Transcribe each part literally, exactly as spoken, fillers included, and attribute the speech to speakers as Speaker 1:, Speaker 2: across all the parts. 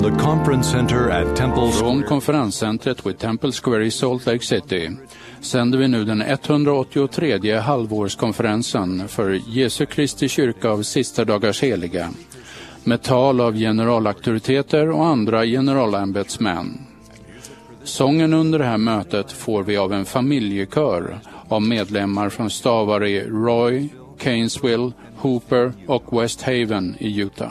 Speaker 1: the conference center at Temple Square.
Speaker 2: Från konferenscentret vid Temple Square i Salt Lake City sänder vi nu den etthundraåttiotre halvårskonferensen för Jesu Kristi kyrka av sista dagars heliga, med tal av generalauktoriteter och andra generalämbetsmän. Sången under det här mötet får vi av en familjekör av medlemmar från stavar i Roy, Gainesville, Hooper och West Haven i Utah.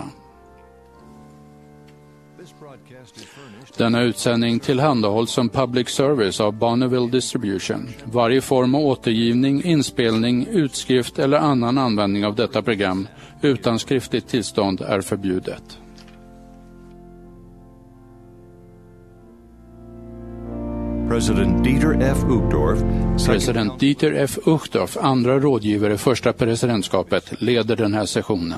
Speaker 2: Denna utsändning tillhandahålls som public service av Bonneville Distribution. Varje form av återgivning, inspelning, utskrift eller annan användning av detta program utan skriftligt tillstånd är förbjudet.
Speaker 1: President Dieter F. Uchtdorf,
Speaker 2: President Dieter F. Uchtdorf, andra rådgivare i första presidentskapet, leder den här sessionen.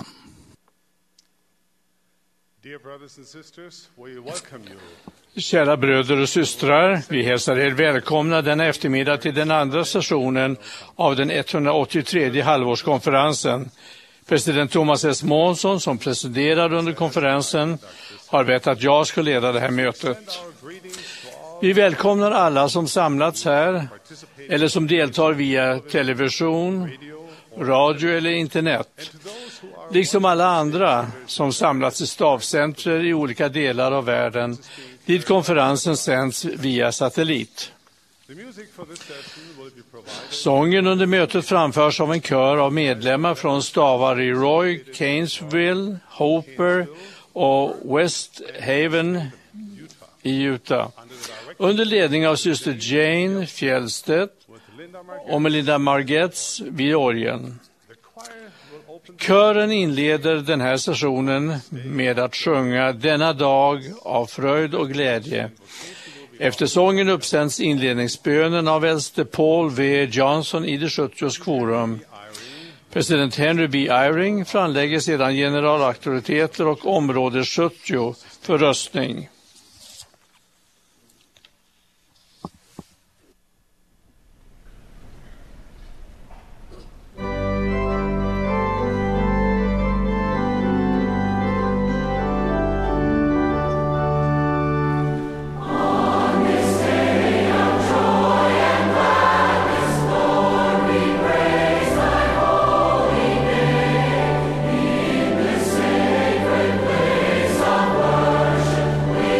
Speaker 3: Kära bröder och systrar, vi hälsar er välkomna denna eftermiddag till den andra sessionen av den etthundraåttiotre halvårskonferensen. President Thomas S. Månsson, som presiderar under konferensen, har bett att jag ska leda det här mötet. Vi välkomnar alla som samlats här eller som deltar via television, radio eller internet, liksom alla andra som samlats i stavcenter i olika delar av världen dit konferensen sänds via satellit. Sången under mötet framförs av en kör av medlemmar från stavar i Roy, Gainesville, Hooper och West Haven i Utah, under ledning av syster Jane Fjellstedt och Melinda Margetts vid orgeln. Kören inleder den här sessionen med att sjunga Denna dag av fröjd och glädje. Efter sången uppsänds inledningsbönen av äldste Paul V. Johnson i det sjuttio:s kvorum. President Henry B. Eyring framlägger sedan generalauktoriteter och område sjuttio för röstning.
Speaker 4: We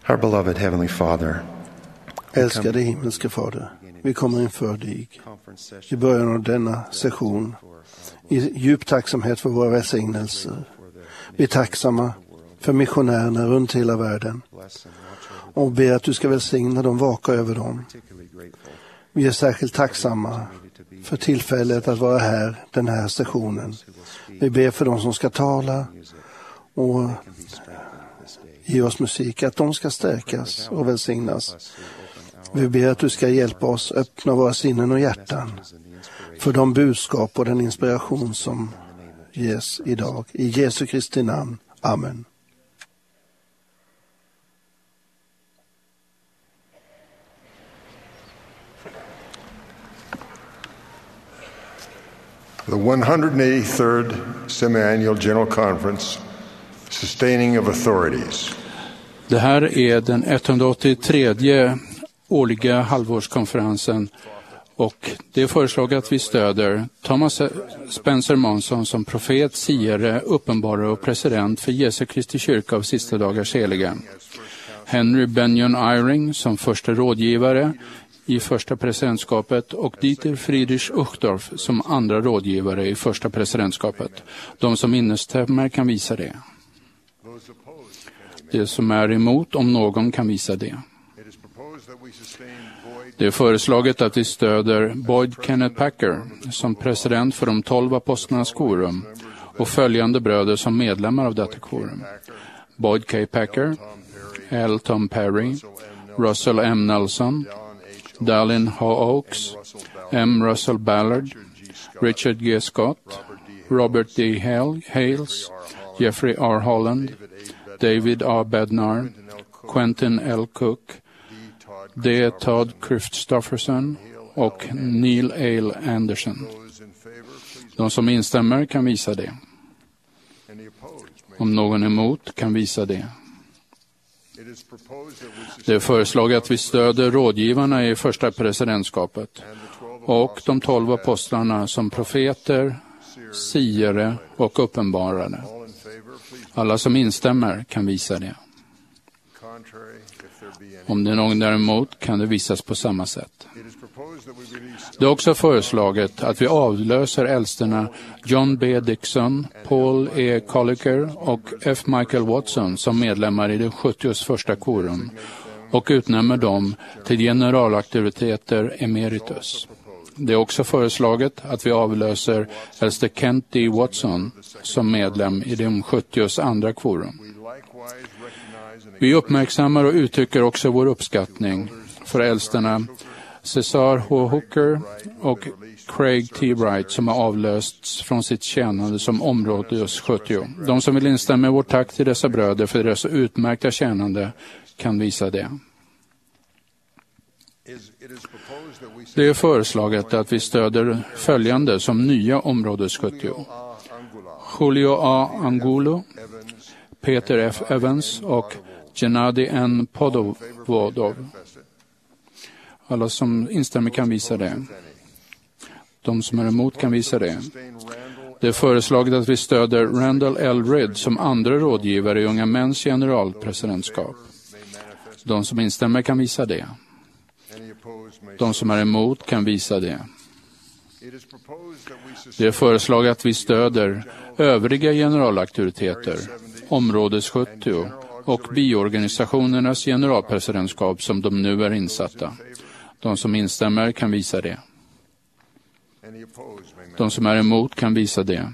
Speaker 4: Our beloved Heavenly Father,
Speaker 5: älskade himmelske Fader, vi kommer inför dig i början av denna session i djup tacksamhet för våra välsignelser. Vi är tacksamma för missionärerna runt hela världen och ber att du ska välsigna dem, vaka över dem. Vi är särskilt tacksamma för tillfället att vara här den här sessionen. Vi ber för dem som ska tala och ge oss musik, att de ska stärkas och välsignas. Vi ber att du ska hjälpa oss öppna våra sinnen och hjärtan för de budskap och den inspiration som ges idag. I Jesu Kristi namn. Amen.
Speaker 6: The one hundred eighty-third Semi-Annual General Conference, Sustaining of Authorities.
Speaker 2: Det här är den etthundraåttiotre årliga halvårskonferensen och det är föreslaget att vi stöder Thomas Spencer Monson som profet, siare, uppenbarare och president för Jesu Kristi kyrka av sista dagars heliga. Henry Benyon Eyring som första rådgivare i första presidentskapet och Dieter Friedrich Uchtdorf som andra rådgivare i första presidentskapet. De som instämmer kan visa det. Det som är emot, om någon kan visa det. Det är föreslaget att vi stöder Boyd Kenneth Packer som president för de tolv apostlarnas korum och följande bröder som medlemmar av detta korum. Boyd K. Packer, L. Tom Perry, Russell M. Nelson, Dallin H. Oaks, M. Russell Ballard, Richard G. Scott, Robert D. Hales, Jeffrey R. Holland, David A. Bednar, Quentin L. Cook, D. Todd Christofferson och Neil A. Anderson. De som instämmer kan visa det. Om någon är emot kan visa det. Det är föreslaget att vi stöder rådgivarna i första presidentskapet och de tolv apostlarna som profeter, siare och uppenbarare. Alla som instämmer kan visa det. Om det är någon däremot kan det visas på samma sätt. Det är också föreslaget att vi avlöser äldsterna John B. Dixon, Paul E. Colliker och F. Michael Watson som medlemmar i det sjuttioförsta korum och utnämner dem till generalaktiviteter emeritus. Det är också föreslaget att vi avlöser äldste Kent D. Watson som medlem i det sjuttioandra korum. Vi uppmärksammar och uttrycker också vår uppskattning för äldsterna Cesar H. Hooker och Craig T. Wright som har avlösts från sitt tjänande som områdes sjuttio. De som vill instämma i vårt tack till dessa bröder för deras utmärkta tjänande kan visa det. Det är föreslaget att vi stöder följande som nya områdes sjuttio. Julio A. Angulo, Peter F. Evans och Gennady N. Podovodov. Alla som instämmer kan visa det. De som är emot kan visa det. Det är föreslaget att vi stöder Randall L. Ridd som andra rådgivare i Unga Mäns generalpresidentskap. De som instämmer kan visa det. De som är emot kan visa det. Det är föreslaget att vi stöder övriga generalaktiviteter, områdes sjuttio och biorganisationernas generalpresidentskap som de nu är insatta. De som instämmer kan visa det. De som är emot kan visa det.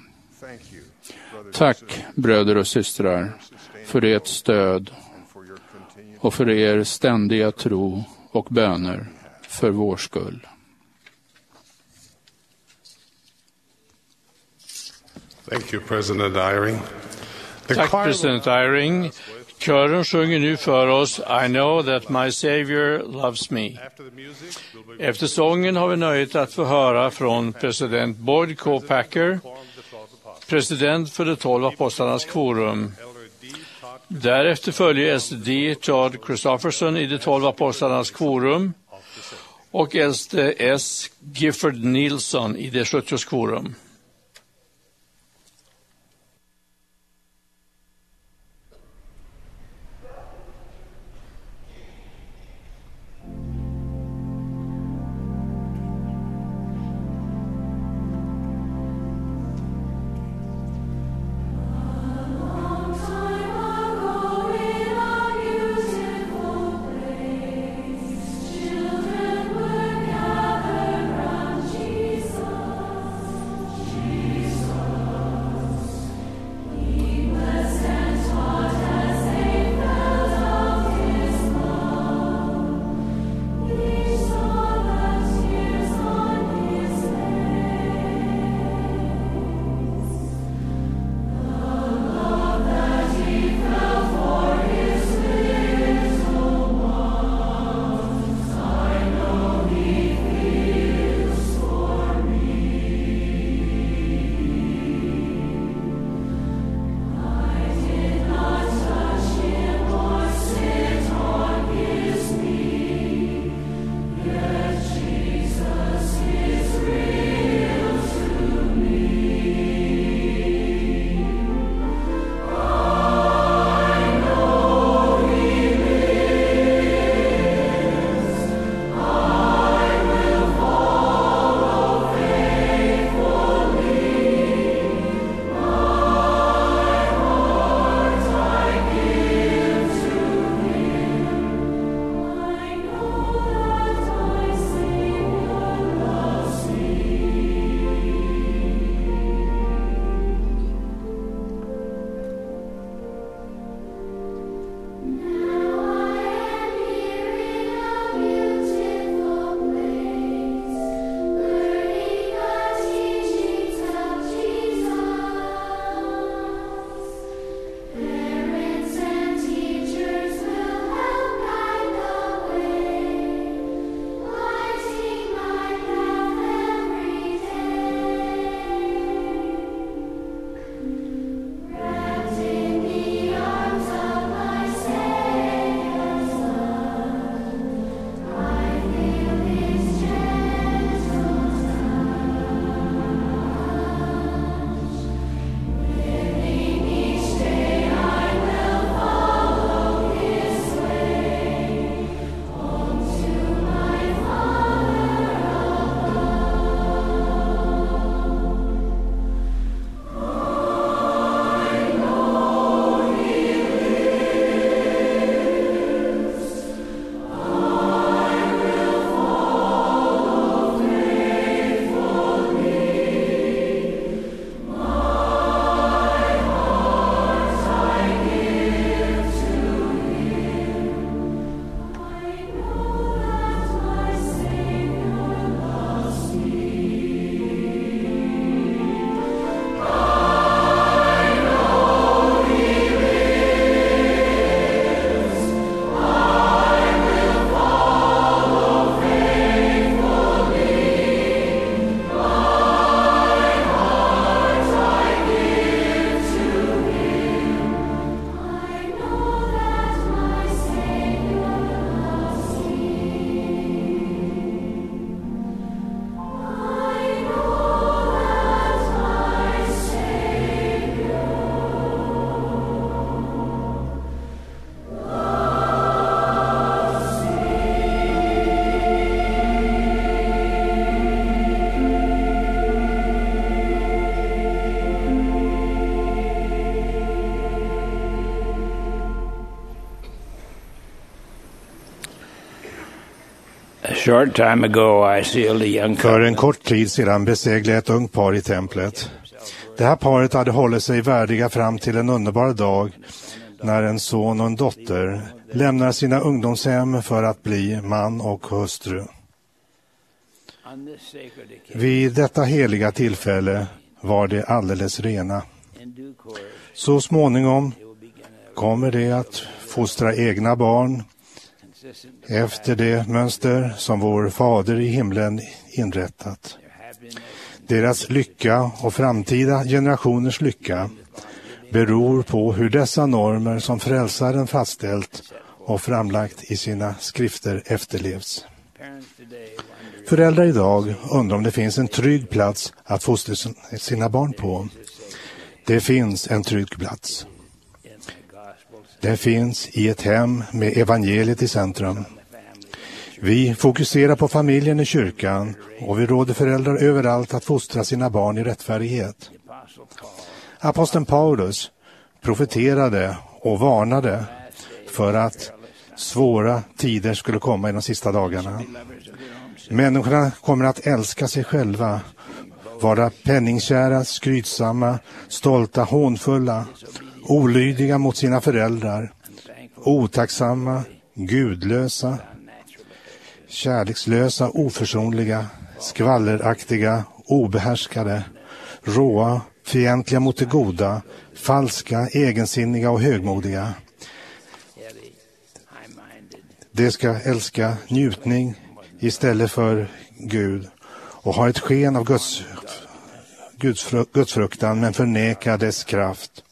Speaker 2: Tack, bröder och systrar, för ert stöd och för er ständiga tro och böner för vår skull.
Speaker 7: Thank you, President Eyring.
Speaker 3: Tack, president Eyring. Kören sjunger nu för oss I know that my Savior loves me. Efter sången har vi nöjet att få höra från president Boyd K. Packer, president för de tolv apostlarnas korum. Därefter följer S D Todd Christofferson i de tolv apostlarnas korum och äldste S. Gifford Nilsson i det sjuttios korum.
Speaker 4: short time ago I sealed a young
Speaker 8: För en kort tid sedan beseglade ett ungt par i templet. Det här paret hade hållit sig värdiga fram till en underbar dag när en son och en dotter lämnar sina ungdomshem för att bli man och hustru. Vid detta heliga tillfälle var det alldeles rena. Så småningom kommer det att fostra egna barn efter det mönster som vår fader i himlen inrättat. Deras lycka och framtida generationers lycka beror på hur dessa normer som frälsaren fastställt och framlagt i sina skrifter efterlevs. Föräldrar idag undrar om det finns en trygg plats att fostra sina barn på. Det finns en trygg plats. Det finns i ett hem med evangeliet i centrum. Vi fokuserar på familjen i kyrkan och vi råder föräldrar överallt att fostra sina barn i rättfärdighet. Aposteln Paulus profeterade och varnade för att svåra tider skulle komma i de sista dagarna. Människorna kommer att älska sig själva, vara penningkära, skrytsamma, stolta, hånfulla, olydiga mot sina föräldrar, otacksamma, gudlösa, kärlekslösa, oförsonliga, skvalleraktiga, obehärskade, råa, fientliga mot det goda, falska, egensinniga och högmodiga. De ska älska njutning istället för Gud och ha ett sken av Guds, Guds, Gudsfruktan men förneka dess kraft.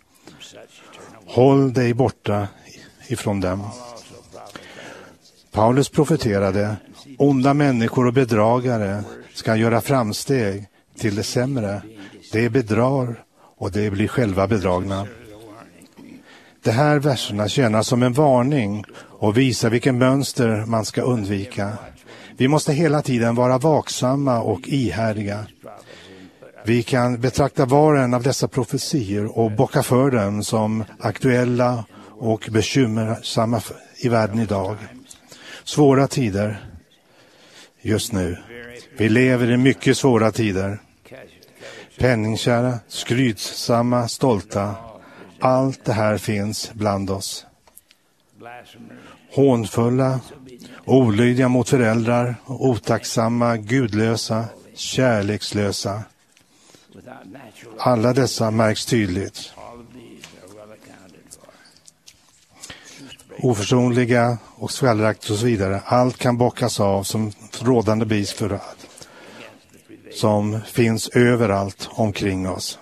Speaker 8: Håll dig borta ifrån dem. Paulus profeterade, onda människor och bedragare ska göra framsteg till det sämre. Det bedrar och det blir själva bedragna. De här verserna tjänar som en varning och visar vilken mönster man ska undvika. Vi måste hela tiden vara vaksamma och ihärdiga. Vi kan betrakta var och en av dessa profetier och bocka för dem som aktuella och bekymmersamma i världen idag. Svåra tider just nu. Vi lever i mycket svåra tider. Penningkära, skrytsamma, stolta. Allt det här finns bland oss. Hånfulla, olydiga mot föräldrar, otacksamma, gudlösa, kärlekslösa. Alla dessa märks tydligt. Oförsonliga och skvallraktiga och så vidare. Allt kan bockas av som rådande bevis för allt. Som finns överallt omkring oss.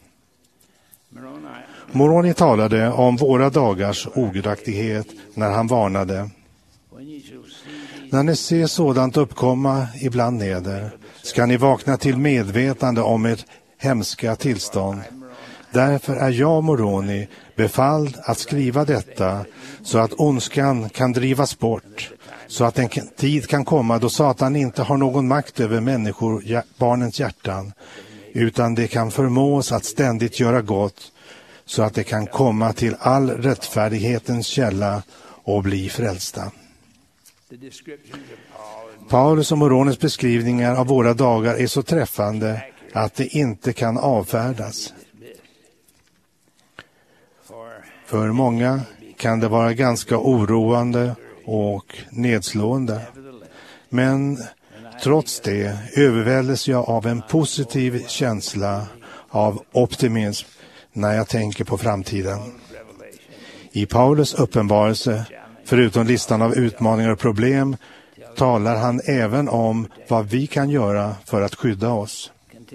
Speaker 8: Moroni talade om våra dagars ogudaktighet när han varnade. När ni ser sådant uppkomma ibland neder ska ni vakna till medvetande om ett hemska tillstånd. Därför är jag, Moroni, befalld att skriva detta så att ondskan kan drivas bort, så att en tid kan komma då Satan inte har någon makt över människor, barnens hjärtan, utan det kan förmås att ständigt göra gott så att det kan komma till all rättfärdighetens källa och bli frälsta. Paulus och Moronis beskrivningar av våra dagar är så träffande att det inte kan avfärdas. För många kan det vara ganska oroande och nedslående. Men trots det överväldes jag av en positiv känsla av optimism när jag tänker på framtiden. I Paulus uppenbarelse, förutom listan av utmaningar och problem, talar han även om vad vi kan göra för att skydda oss.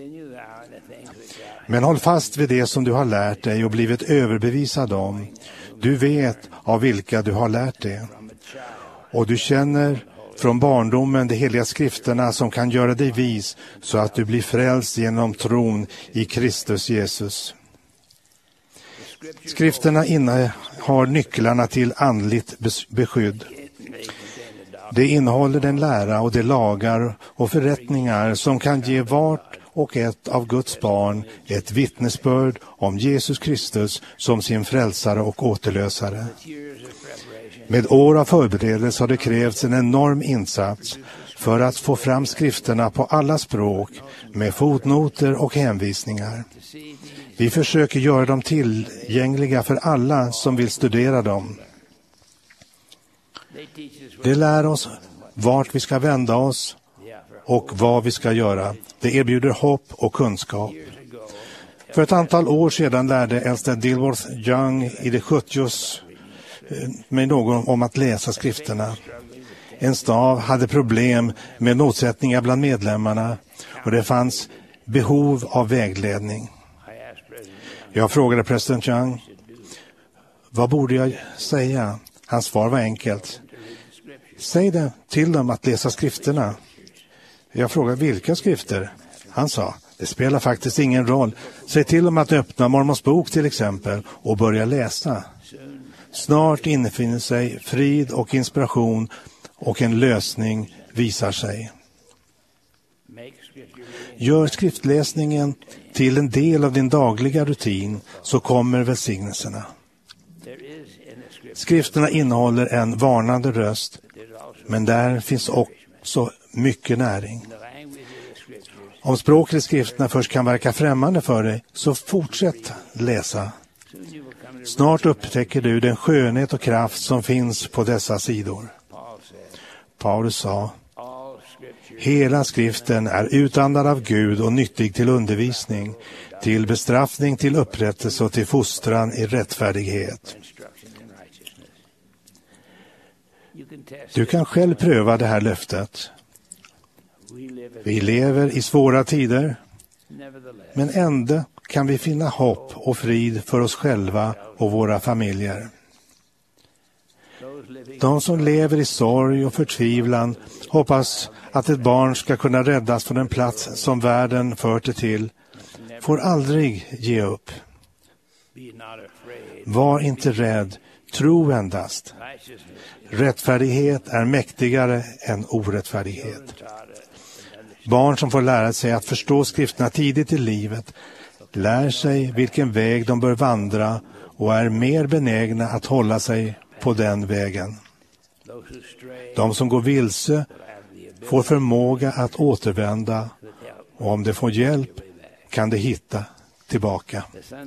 Speaker 8: Men håll fast vid det som du har lärt dig och blivit överbevisad om. Du vet av vilka du har lärt dig. Och du känner från barndomen de heliga skrifterna som kan göra dig vis så att du blir frälst genom tron i Kristus Jesus. Skrifterna innehar nycklarna till andligt beskydd. Det innehåller den lära och de lagar och förrättningar som kan ge vart och ett av Guds barn ett vittnesbörd om Jesus Kristus som sin frälsare och återlösare. Med år av förberedelse har det krävts en enorm insats för att få fram skrifterna på alla språk med fotnoter och hänvisningar. Vi försöker göra dem tillgängliga för alla som vill studera dem. Det lär oss vart vi ska vända oss och vad vi ska göra. Det erbjuder hopp och kunskap. För ett antal år sedan lärde äldste Dilworth Young i det sjuttiotalet med någon om att läsa skrifterna. En stad hade problem med motsättningar bland medlemmarna och det fanns behov av vägledning. Jag frågade president Young, vad borde jag säga? Hans svar var enkelt. Säg det till dem att läsa skrifterna. Jag frågade vilka skrifter? Han sa, det spelar faktiskt ingen roll. Säg till dem att öppna Mormons bok till exempel och börja läsa. Snart infinner sig frid och inspiration och en lösning visar sig. Gör skriftläsningen till en del av din dagliga rutin så kommer välsignelserna. Skrifterna innehåller en varnande röst, men där finns också mycket näring. Om språket i skrifterna först kan verka främmande för dig, så fortsätt läsa. Snart upptäcker du den skönhet och kraft som finns på dessa sidor. Paulus sa, hela skriften är utandad av Gud och nyttig till undervisning, till bestraffning, till upprättelse och till fostran i rättfärdighet. Du kan själv pröva det här löftet. Vi lever i svåra tider, men ändå kan vi finna hopp och frid för oss själva och våra familjer. De som lever i sorg och förtvivlan hoppas att ett barn ska kunna räddas från en plats som världen fört det till, får aldrig ge upp. Var inte rädd, tro endast. Rättfärdighet är mäktigare än orättfärdighet. Barn som får lära sig att förstå skrifterna tidigt i livet lär sig vilken väg de bör vandra och är mer benägna att hålla sig på den vägen. De som går vilse får förmåga att återvända, och om de får hjälp kan de hitta tillbaka.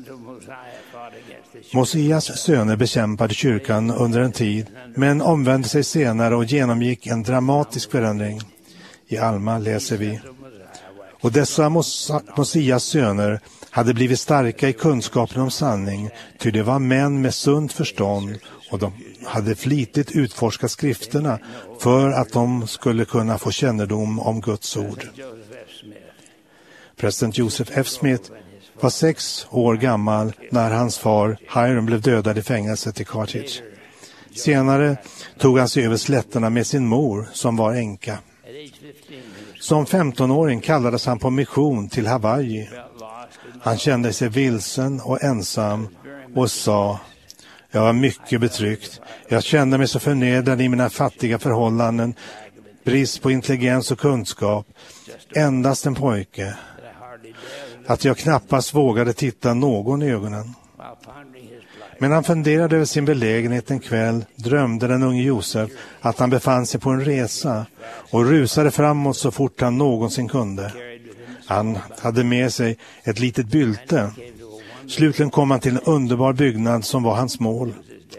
Speaker 8: Mosias söner bekämpade kyrkan under en tid, men omvände sig senare och genomgick en dramatisk förändring. I Alma läser vi: och dessa Mos- Mosias söner hade blivit starka i kunskapen om sanning, ty det var män med sunt förstånd, och de hade flitigt utforskat skrifterna för att de skulle kunna få kännedom om Guds ord. President Joseph F. Smith var sex år gammal när hans far Hiram blev dödad i fängelset i Carthage. Senare tog han sig över slätterna med sin mor som var änka. Som femtonåring kallades han på mission till Hawaii. Han kände sig vilsen och ensam och sa: jag var mycket betryckt. Jag kände mig så förnedrad i mina fattiga förhållanden, brist på intelligens och kunskap, endast en pojke, att jag knappast vågade titta någon i ögonen. Men han funderade över sin belägenhet en kväll, drömde den unge Josef att han befann sig på en resa och rusade framåt så fort han någonsin kunde. Han hade med sig ett litet bylte. Slutligen kom han till en underbar byggnad som var hans mål.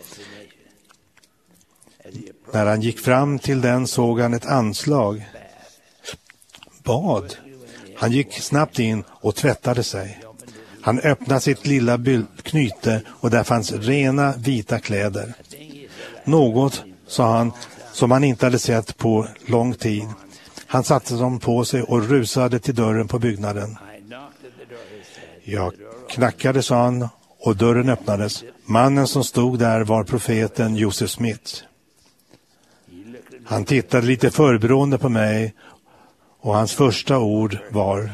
Speaker 8: När han gick fram till den såg han ett anslag. Bad. Han gick snabbt in och tvättade sig. Han öppnade sitt lilla knyte och där fanns rena vita kläder. Något, sa han, som han inte hade sett på lång tid. Han satte dem på sig och rusade till dörren på byggnaden. Jag knackade, sa han, och dörren öppnades. Mannen som stod där var profeten Joseph Smith. Han tittade lite förbrående på mig och hans första ord var: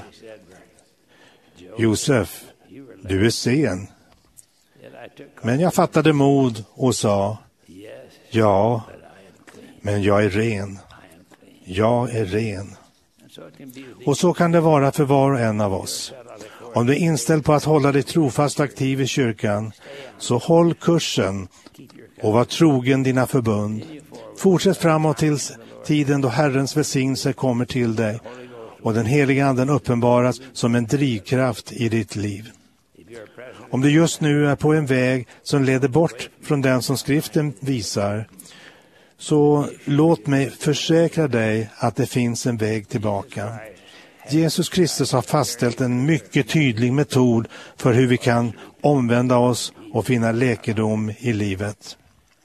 Speaker 8: Josef, du är sen. Men jag fattade mod och sa: ja, men jag är ren. Jag är ren. Och så kan det vara för var och en av oss. Om du är inställd på att hålla dig trofast aktiv i kyrkan, så håll kursen och var trogen dina förbund. Fortsätt framåt tills tiden då Herrens välsignelse kommer till dig och den heliga anden uppenbaras som en drivkraft i ditt liv. Om du just nu är på en väg som leder bort från den som skriften visar, så låt mig försäkra dig att det finns en väg tillbaka. Jesus Kristus har fastställt en mycket tydlig metod för hur vi kan omvända oss och finna läkedom i livet.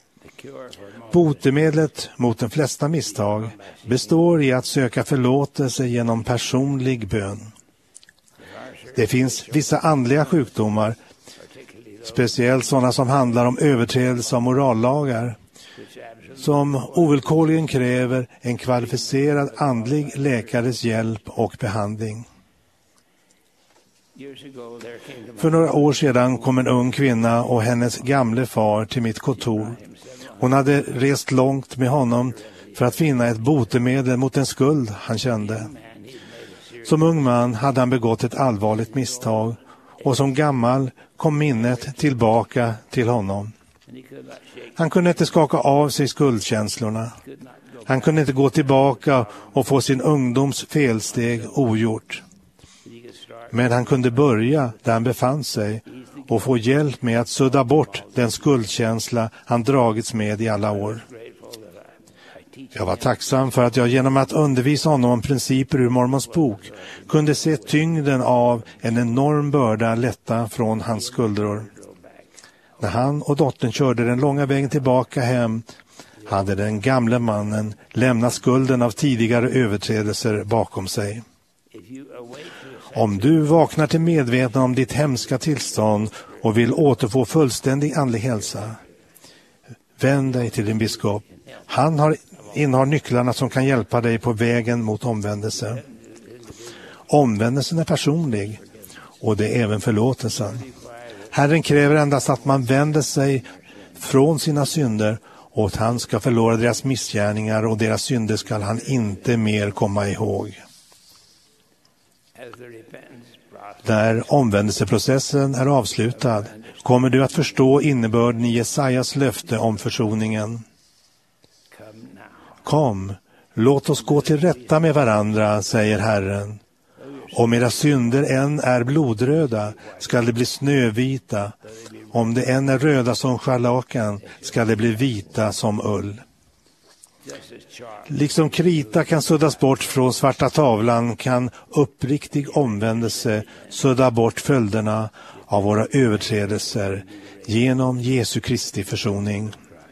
Speaker 8: Botemedlet mot de flesta misstag består i att söka förlåtelse genom personlig bön. Det finns vissa andliga sjukdomar, speciellt sådana som handlar om överträdelse av morallagar, som ovillkorligen kräver en kvalificerad andlig läkares hjälp och behandling. För några år sedan kom en ung kvinna och hennes gamle far till mitt kontor. Hon hade rest långt med honom för att finna ett botemedel mot en skuld han kände. Som ung man hade han begått ett allvarligt misstag, och som gammal kom minnet tillbaka till honom. Han kunde inte skaka av sig skuldkänslorna. Han kunde inte gå tillbaka och få sin ungdoms felsteg ogjort. Men han kunde börja där han befann sig och få hjälp med att sudda bort den skuldkänsla han dragits med i alla år. Jag var tacksam för att jag genom att undervisa honom om principer ur Mormons bok kunde se tyngden av en enorm börda lätta från hans skuldror. När han och dottern körde den långa vägen tillbaka hem hade den gamle mannen lämnat skulden av tidigare överträdelser bakom sig. Om du vaknar till medvetande om ditt hemska tillstånd och vill återfå fullständig andlig hälsa, vänd dig till din biskop. Han har, innehar nycklarna som kan hjälpa dig på vägen mot omvändelse. Omvändelsen är personlig, och det är även förlåtelsen. Herren kräver endast att man vänder sig från sina synder, och att han ska förlora deras missgärningar, och deras synder ska han inte mer komma ihåg. När omvändelseprocessen är avslutad kommer du att förstå innebörden i Jesajas löfte om försoningen. Kom, låt oss gå till rätta med varandra, säger Herren. Om era synder än är blodröda skall det bli snövita. Om det än är röda som scharlakan skall det bli vita som ull. Liksom krita kan suddas bort från svarta tavlan kan uppriktig omvändelse sudda bort följderna av våra överträdelser genom Jesu Kristi försoning.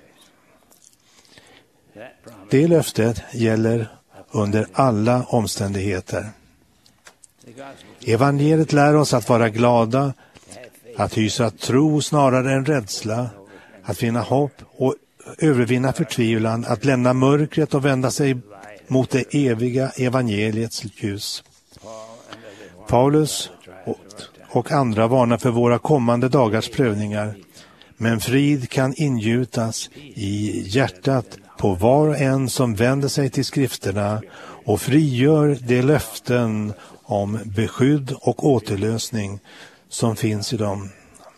Speaker 8: Det löftet gäller under alla omständigheter. Evangeliet lär oss att vara glada, att hysa tro snarare än rädsla, att finna hopp och övervinna förtvivlan, att lämna mörkret och vända sig mot det eviga evangeliets ljus. Paulus och andra varnar för våra kommande dagars prövningar, men frid kan ingjutas i hjärtat på var och en som vänder sig till skrifterna och frigör de löften om beskydd och återlösning som finns i dem.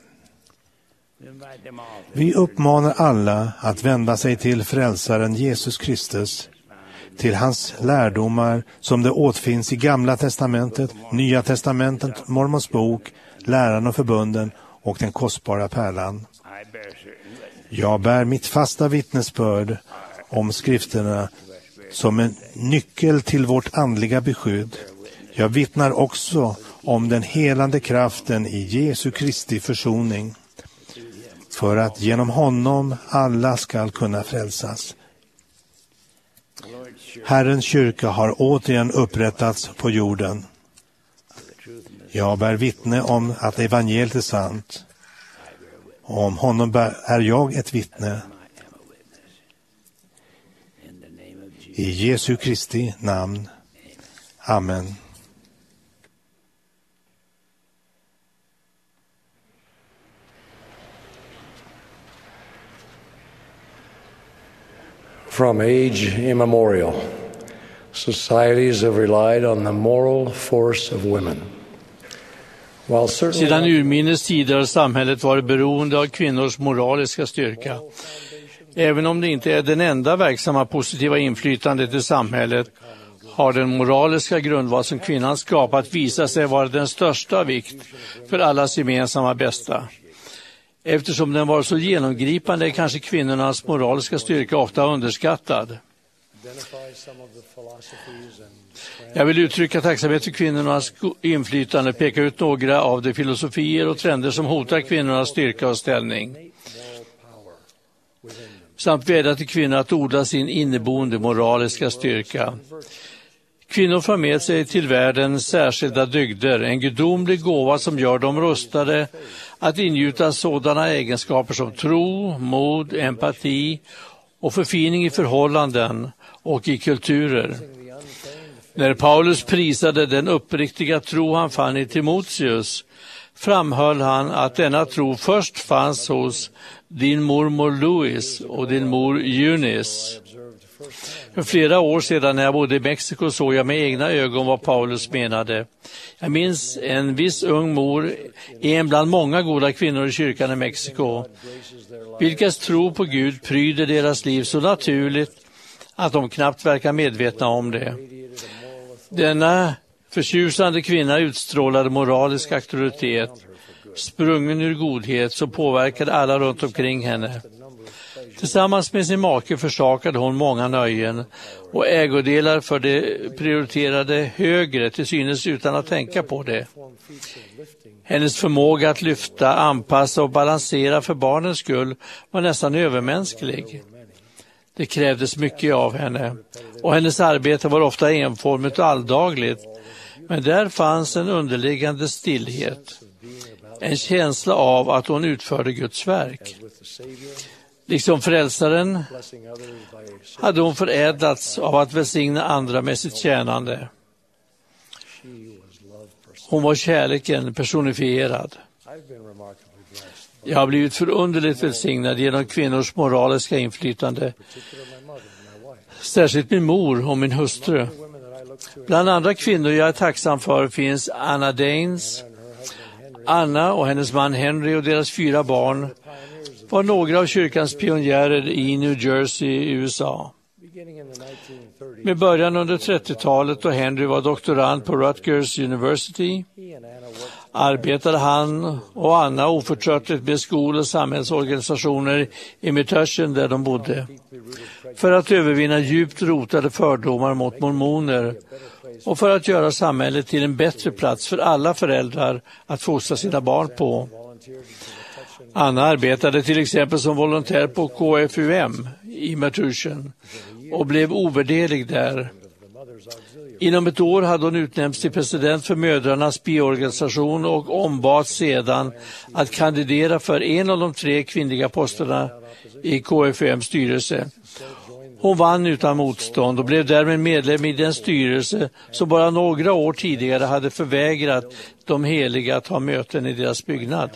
Speaker 8: Vi uppmanar alla att vända sig till frälsaren Jesus Kristus, till hans lärdomar som det återfinns i Gamla testamentet, Nya testamentet, Mormons bok, läran och förbunden och den kostbara pärlan. Jag bär mitt fasta vittnesbörd om skrifterna som en nyckel till vårt andliga beskydd. Jag vittnar också om den helande kraften i Jesu Kristi försoning, för att genom honom alla ska kunna frälsas. Herrens kyrka har återigen upprättats på jorden. Jag bär vittne om att evangeliet är sant. Och om honom är jag ett vittne. I Jesu Kristi namn. Amen.
Speaker 9: From age immemorial, societies have relied on the moral force of women.
Speaker 3: Sedan urminnes tider har samhället varit beroende av kvinnors moraliska styrka. Även om det inte är den enda verksamma positiva inflytandet i samhället har den moraliska grundval som kvinnan skapat visat sig vara den största vikt för allas gemensamma bästa. Eftersom den var så genomgripande är kanske kvinnornas moraliska styrka ofta underskattad. Jag vill uttrycka tacksamhet för kvinnornas inflytande, peka ut några av de filosofier och trender som hotar kvinnornas styrka och ställning. Samt vädja till kvinnor att odla sin inneboende moraliska styrka. Kvinnor får med sig till världen särskilda dygder, en gudomlig gåva som gör dem rustade att ingjuta sådana egenskaper som tro, mod, empati och förfining i förhållanden och i kulturer. När Paulus prisade den uppriktiga tro han fann i Timoteus framhöll han att denna tro först fanns hos din mormor Louis och din mor Eunice. För flera år sedan när jag bodde i Mexiko såg jag med egna ögon vad Paulus menade. Jag minns en viss ung mor, en bland många goda kvinnor i kyrkan i Mexiko, vilkas tro på Gud pryder deras liv så naturligt att de knappt verkar medvetna om det. Denna förtjusande kvinna utstrålade moralisk auktoritet, sprungen ur godhet som påverkade alla runt omkring henne. Tillsammans med sin make försakade hon många nöjen och ägodelar för det prioriterade högre till synes utan att tänka på det. Hennes förmåga att lyfta, anpassa och balansera för barnens skull var nästan övermänsklig. Det krävdes mycket av henne och hennes arbete var ofta enformigt och alldagligt, men där fanns en underliggande stillhet, en känsla av att hon utförde Guds verk. Liksom frälsaren hade hon förädlats av att välsigna andra med sitt tjänande. Hon var kärleken personifierad. Jag har blivit förunderligt välsignad genom kvinnors moraliska inflytande. Särskilt min mor och min hustru. Bland andra kvinnor jag är tacksam för finns Anna Danes. Anna och hennes man Henry och deras fyra barn var några av kyrkans pionjärer i New Jersey i U S A. Med början under trettiotalet då Henry var doktorand på Rutgers University arbetade han och Anna oförtröttligt med skol- och samhällsorganisationer i Metuchen där de bodde för att övervinna djupt rotade fördomar mot mormoner och för att göra samhället till en bättre plats för alla föräldrar att fostra sina barn på. Anna arbetade till exempel som volontär på K F U M i Metuchen och blev ovärderlig där. Inom ett år hade hon utnämnts till president för mödrarnas biorganisation och ombads sedan att kandidera för en av de tre kvinnliga posterna i K F U M:s styrelse. Hon vann utan motstånd och blev därmed medlem i den styrelse som bara några år tidigare hade förvägrat de heliga att ha möten i deras byggnad.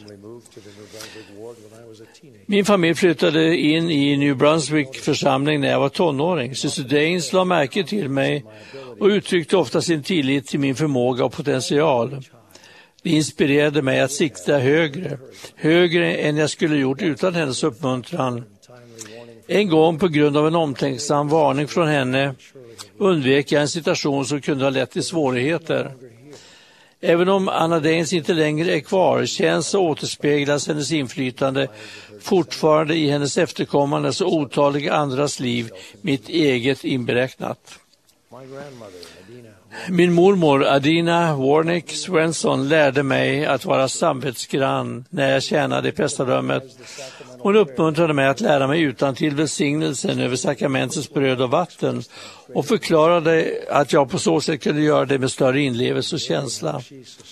Speaker 3: Min familj flyttade in i New Brunswick församling när jag var tonåring. Syster Danes la märke till mig och uttryckte ofta sin tillit till min förmåga och potential. Det inspirerade mig att sikta högre, högre än jag skulle gjort utan hennes uppmuntran. En gång på grund av en omtänksam varning från henne undvek jag en situation som kunde ha lett till svårigheter. Även om Anna Danes inte längre är kvar känns och återspeglas hennes inflytande fortfarande i hennes efterkommandes och otaliga andras liv, mitt eget inberäknat. Min mormor Adina Warnick Swenson lärde mig att vara samvetsgrann när jag tjänade i prästadömet. Hon uppmuntrade mig att lära mig utan till välsignelsen över sakramentets bröd och vatten och förklarade att jag på så sätt kunde göra det med större inlevelse och känsla.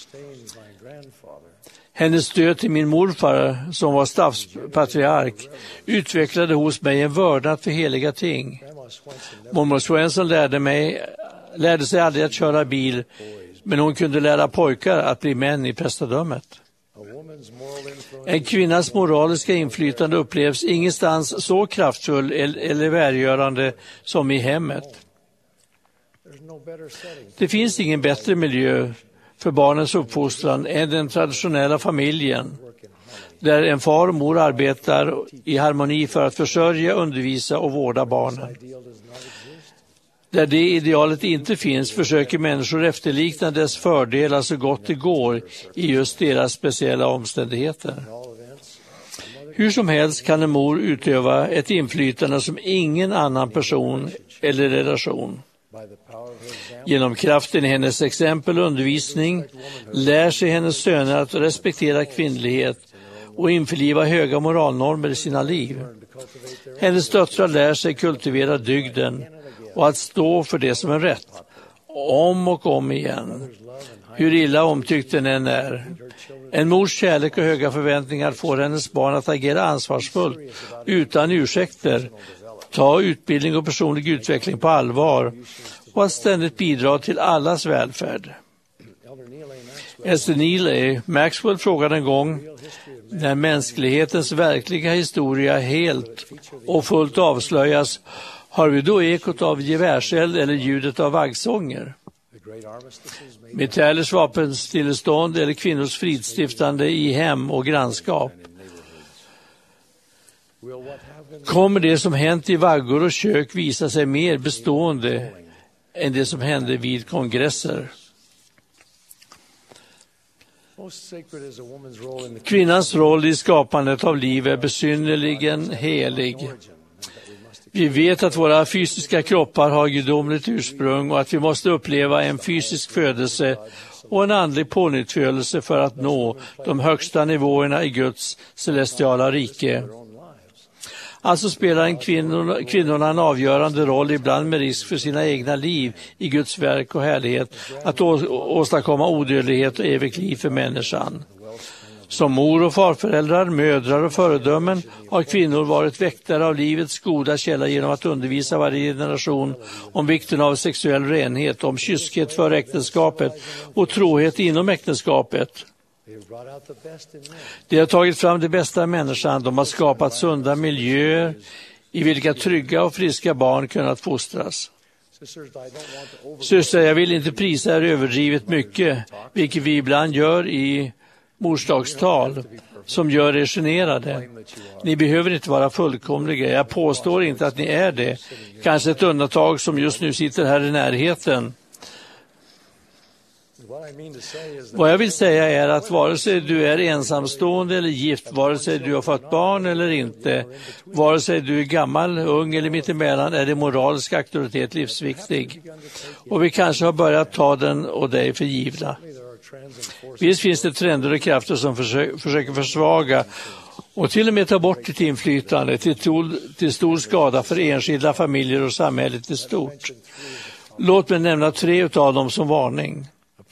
Speaker 3: Hennes stöd till min morfar, som var stadspatriark, utvecklade hos mig en vördnad för heliga ting. Mormor Swenson lärde mig lärde sig aldrig att köra bil, men hon kunde lära pojkar att bli män i prästadömet. En kvinnas moraliska inflytande upplevs ingenstans så kraftfull eller välgörande som i hemmet. Det finns ingen bättre miljö för barnens uppfostran än den traditionella familjen, där en far och mor arbetar i harmoni för att försörja, undervisa och vårda barnen. Där det idealet inte finns försöker människor efterlikna dess fördelar så gott det går i just deras speciella omständigheter. Hur som helst kan en mor utöva ett inflytande som ingen annan person eller relation. Genom kraften i hennes exempel och undervisning lär sig hennes söner att respektera kvinnlighet och införliva höga moralnormer i sina liv. Hennes döttrar lär sig kultivera dygden och att stå för det som är rätt, om och om igen, hur illa omtyckt den än är. En mors kärlek och höga förväntningar får hennes barn att agera ansvarsfullt, utan ursäkter, ta utbildning och personlig utveckling på allvar och att ständigt bidra till allas välfärd. Esther Neil A. Maxwell frågade en gång, när mänsklighetens verkliga historia helt och fullt avslöjas, har vi då ekot av gevärseld eller ljudet av vaggsånger? Militärers vapenstillestånd eller kvinnors fridstiftande i hem och grannskap? Kommer det som hänt i vaggor och kök visa sig mer bestående än det som hände vid kongresser? Kvinnans roll i skapandet av liv är besynnerligen helig. Vi vet att våra fysiska kroppar har gudomligt ursprung och att vi måste uppleva en fysisk födelse och en andlig pånyttfödelse för att nå de högsta nivåerna i Guds celestiala rike. Alltså spelar en kvinnorna, kvinnorna en avgörande roll, ibland med risk för sina egna liv i Guds verk och härlighet, att å, åstadkomma odödlighet och evigt liv för människan. Som mor och farföräldrar, mödrar och föredömen har kvinnor varit väktare av livets goda källa genom att undervisa varje generation om vikten av sexuell renhet, om kyskhet för äktenskapet och trohet inom äktenskapet. De har tagit fram det bästa av människan, de har skapat sunda miljöer i vilka trygga och friska barn kunnat fostras. Systrar, jag vill inte prisa er överdrivet mycket, vilket vi ibland gör i morsdagstal som gör er generade. Ni behöver inte vara fullkomliga. Jag påstår inte att ni är det. Kanske ett undantag som just nu sitter här i närheten. Vad jag vill säga är att vare sig du är ensamstående eller gift, vare sig du har fått barn eller inte, vare sig du är gammal, ung eller mittemellan, är det moralisk auktoritet livsviktig. Och vi kanske har börjat ta den och dig för givna. Visst finns det trender och krafter som försöker, försöker försvaga och till och med ta bort ditt inflytande till, tol, till stor skada för enskilda familjer och samhället i stort. Låt mig nämna tre av dem som varning.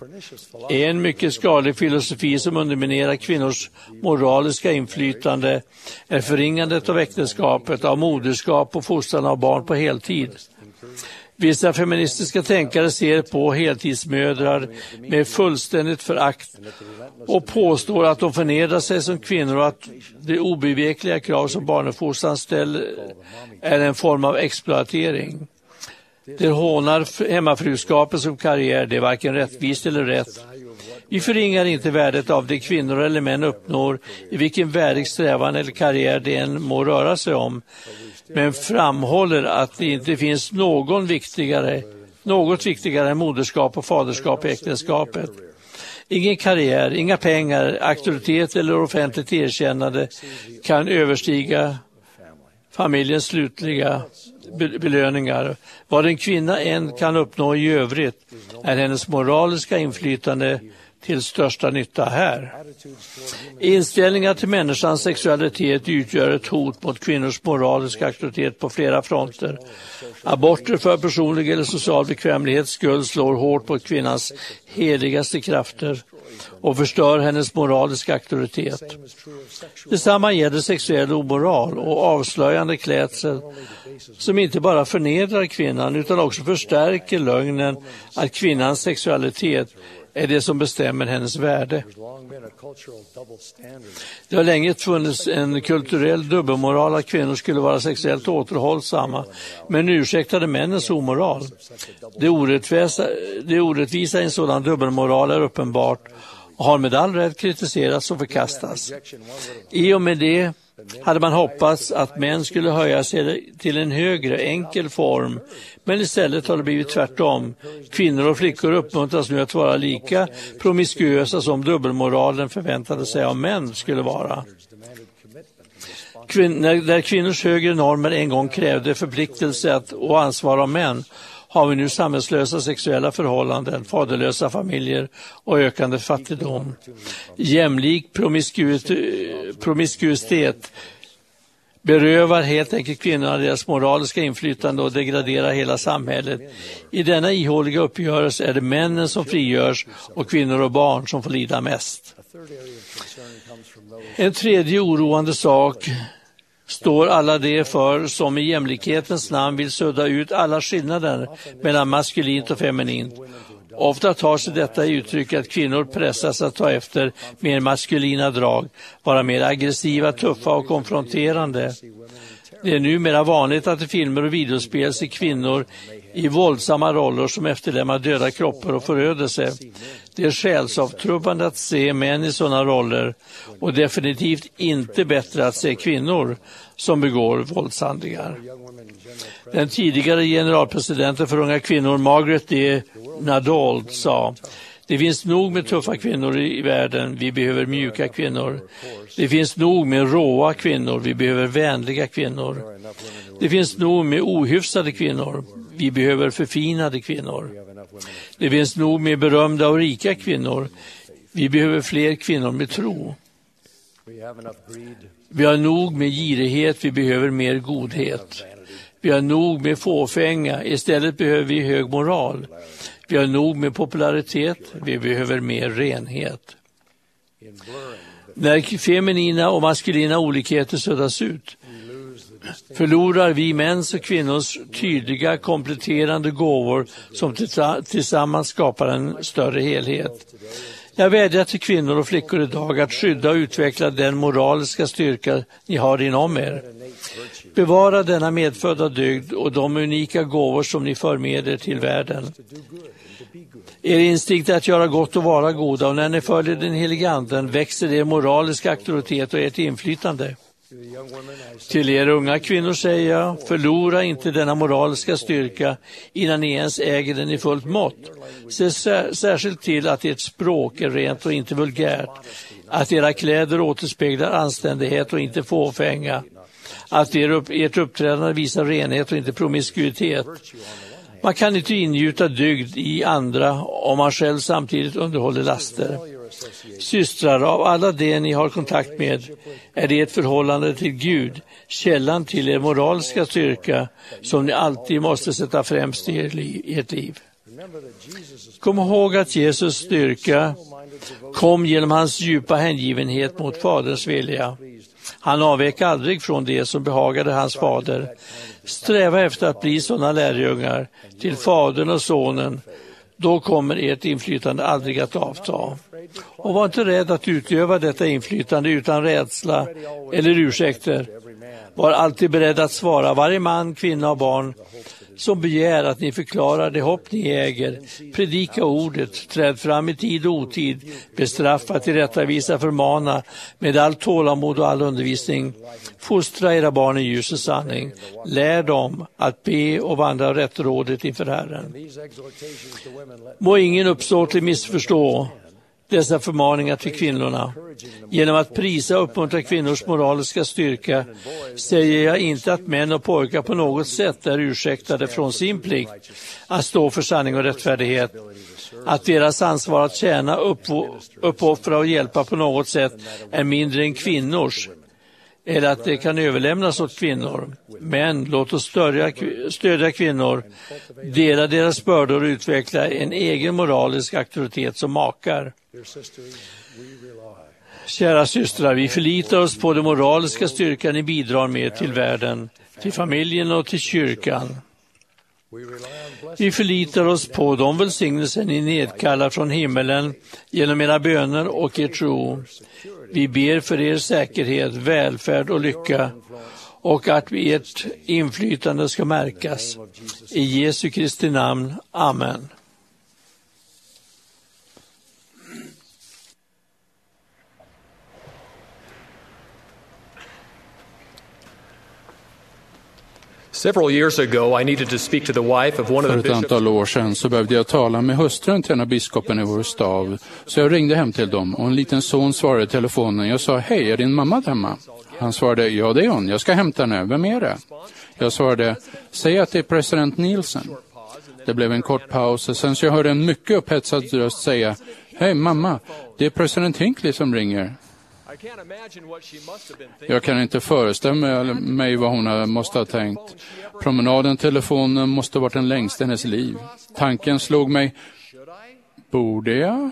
Speaker 3: En mycket skadlig filosofi som underminerar kvinnors moraliska inflytande är förringandet av äktenskapet, av moderskap och fostran av barn på heltid. Vissa feministiska tänkare ser på heltidsmödrar med fullständigt förakt och påstår att de förnedrar sig som kvinnor och att de obevekliga krav som barnuppfostran ställer är en form av exploatering. Det hånar hemmafruskapet som karriär, det är varken rättvist eller rätt. Vi förringar inte värdet av det kvinnor eller män uppnår i vilken värdig strävan eller karriär det än må röra sig om, men framhåller att det inte finns någon viktigare, något viktigare än moderskap och faderskap i äktenskapet. Ingen karriär, inga pengar, auktoritet eller offentligt erkännande kan överstiga familjens slutliga belöningar. Vad en kvinna än kan uppnå i övrigt är hennes moraliska inflytande till största nytta här. Inställningar till människans sexualitet utgör ett hot mot kvinnors moraliska auktoritet på flera fronter. Aborter för personlig eller social bekvämlighets skull slår hårt på kvinnans heligaste krafter och förstör hennes moraliska auktoritet. Detsamma gäller sexuell omoral och avslöjande klädsel som inte bara förnedrar kvinnan utan också förstärker lögnen att kvinnans sexualitet är det som bestämmer hennes värde. Det har länge funnits en kulturell dubbelmoral att kvinnor skulle vara sexuellt återhållsamma, men ursäktade männens omoral. Det orättvisa, det orättvisa i en sådan dubbelmoral är uppenbart och har med all rätt kritiserats och förkastats. I och med det hade man hoppats att män skulle höja sig till en högre, enkel form, men istället har det blivit tvärtom. Kvinnor och flickor uppmuntras nu att vara lika promiskuösa som dubbelmoralen förväntade sig av män skulle vara. Kvin- där kvinnors högre normer en gång krävde förpliktelse att, och ansvar av män, har vi nu samhällslösa sexuella förhållanden, faderlösa familjer och ökande fattigdom. Jämlik promiskuitet berövar helt enkelt kvinnorna deras moraliska inflytande och degraderar hela samhället. I denna ihåliga uppgörelse är det männen som frigörs och kvinnor och barn som får lida mest. En tredje oroande sak står alla de för som i jämlikhetens namn vill sudda ut alla skillnader mellan maskulint och feminint. Ofta tar sig detta i uttryck att kvinnor pressas att ta efter mer maskulina drag, vara mer aggressiva, tuffa och konfronterande. Det är numera vanligt att i filmer och videospel ser kvinnor i våldsamma roller som efterlämnar döda kroppar och förödelse. Det är själsavtrubbande att se män i sådana roller och definitivt inte bättre att se kvinnor som begår våldshandlingar. Den tidigare generalpresidenten för unga kvinnor, Margaret D. Nadold, sa: det finns nog med tuffa kvinnor i världen, vi behöver mjuka kvinnor. Det finns nog med råa kvinnor, vi behöver vänliga kvinnor. Det finns nog med ohyfsade kvinnor, vi behöver förfinade kvinnor. Det finns nog med berömda och rika kvinnor, vi behöver fler kvinnor med tro. Vi har nog med girighet, vi behöver mer godhet. Vi har nog med fåfänga, istället behöver vi hög moral. Vi har nog med popularitet, vi behöver mer renhet. När feminina och maskulina olikheter suddas ut förlorar vi mäns och kvinnors tydliga kompletterande gåvor som tillsammans skapar en större helhet. Jag vädjar till kvinnor och flickor idag att skydda och utveckla den moraliska styrka ni har inom er. Bevara denna medfödda dygd och de unika gåvor som ni för med er till världen. Er instinkt är att göra gott och vara goda, och när ni följer den heliga anden växer er moraliska auktoritet och ert inflytande. Till er unga kvinnor säger jag, förlora inte denna moraliska styrka innan ni ens äger den i fullt mått. Se särskilt till att ert språk är rent och inte vulgärt, att era kläder återspeglar anständighet och inte fåfänga, att er upp, ert uppträdande visar renhet och inte promiskuitet. Man kan inte ingjuta dygd i andra om man själv samtidigt underhåller laster. Systrar, av alla det ni har kontakt med är det ett förhållande till Gud, källan till er moraliska styrka som ni alltid måste sätta främst i ert liv. Kom ihåg att Jesus styrka kom genom hans djupa hängivenhet mot Faderns vilja. Han avvek aldrig från det som behagade hans fader. Sträva efter att bli sådana lärjungar till Fadern och Sonen. Då kommer ert inflytande aldrig att avta. Och var inte rädd att utöva detta inflytande utan rädsla eller ursäkter. Var alltid beredd att svara varje man, kvinna och barn som begär att ni förklarar det hopp ni äger. Predika ordet, träd fram i tid och otid, bestraffa, tillrättavisa, förmana med all tålamod och all undervisning. Fostra era barn i ljus och sanning. Lär dem att be och vandra rättrådigt inför Herren. Må ingen uppsåtligt missförstå dessa förmaningar till kvinnorna. Genom att prisa och uppmuntra kvinnors moraliska styrka säger jag inte att män och pojkar på något sätt är ursäktade från sin plikt att stå för sanning och rättfärdighet. Att deras ansvar att tjäna, uppoffra och hjälpa på något sätt är mindre än kvinnors, eller att det kan överlämnas åt kvinnor. Men låt oss stödja, stödja kvinnor, dela deras bördor och utveckla en egen moralisk auktoritet som makar. Kära systrar, vi förlitar oss på den moraliska styrkan ni bidrar med till världen, till familjen och till kyrkan. Vi förlitar oss på de välsignelser ni nedkallar från himmelen genom era böner och er tro. Vi ber för er säkerhet, välfärd och lycka och att ert inflytande ska märkas. I Jesu Kristi namn. Amen.
Speaker 10: Several years ago, I needed to speak to the wife of one of
Speaker 2: För
Speaker 10: the
Speaker 2: ett
Speaker 10: bishops.
Speaker 2: antal år sedan så behövde jag tala med hustrun till en av biskopen i vår stad. Så jag ringde hem till dem och en liten son svarade i telefonen. Jag sa, hej, är din mamma hemma? Han svarade, ja det är hon, jag ska hämta henne. Vem är det? Jag svarade, säg att det är president Nielsen. Det blev en kort paus och sen så jag hörde en mycket upphetsad röst säga, hej mamma, det är president Hinckley som ringer. Jag kan inte föreställa mig vad hon måste ha tänkt. Promenaden, telefonen måste ha varit den längsta i hennes liv. Tanken slog mig, borde jag?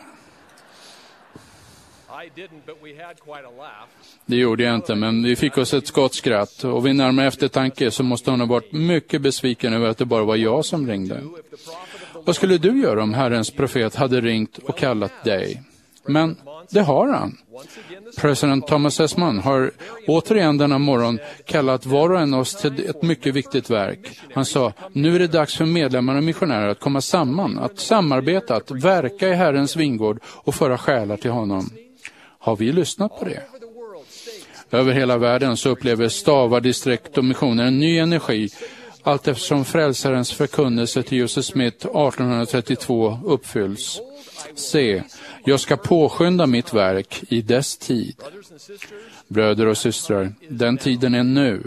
Speaker 2: Det gjorde jag inte, men vi fick oss ett skottskratt. Och vid närmare eftertanke så måste hon ha varit mycket besviken över att det bara var jag som ringde. Vad skulle du göra om Herrens profet hade ringt och kallat dig? Men det har han. President Thomas S. Mann har återigen denna morgon kallat var och en av oss till ett mycket viktigt verk. Han sa, nu är det dags för medlemmar och missionärer att komma samman, att samarbeta, att verka i Herrens vingård och föra själar till honom. Har vi lyssnat på det? Över hela världen så upplever stavar, distrikt och missioner en ny energi allt eftersom frälsarens förkunnelse till Joseph Smith arton trettiotvå uppfylls. Se, jag ska påskynda mitt verk i dess tid. Bröder och systrar, den tiden är nu.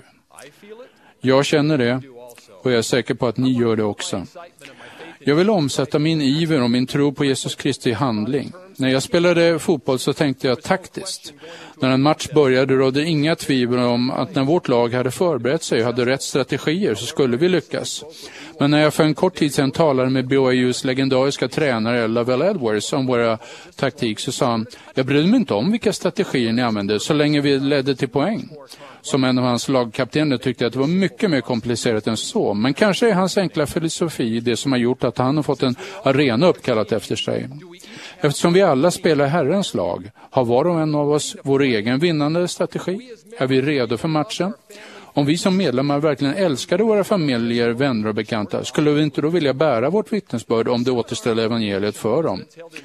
Speaker 2: Jag känner det och jag är säker på att ni gör det också. Jag vill omsätta min iver och min tro på Jesus Kristi handling. När jag spelade fotboll så tänkte jag taktiskt. När en match började rådde inga tvivel om att när vårt lag hade förberett sig och hade rätt strategier så skulle vi lyckas. Men när jag för en kort tid sedan talade med B Y U:s legendariska tränare Lavelle Edwards om våra taktik så sa han, jag brydde mig inte om vilka strategier ni använde så länge vi ledde till poäng. Som en av hans lagkaptener tyckte att det var mycket mer komplicerat än så. Men kanske är hans enkla filosofi det som har gjort att han har fått en arena uppkallat efter sig. Eftersom vi alla spelar Herrens lag har var och en av oss vår egen vinnande strategi. Är vi redo för matchen? Om vi som medlemmar verkligen älskade våra familjer, vänner och bekanta skulle vi inte då vilja bära vårt vittnesbörd om det återställda evangeliet för dem?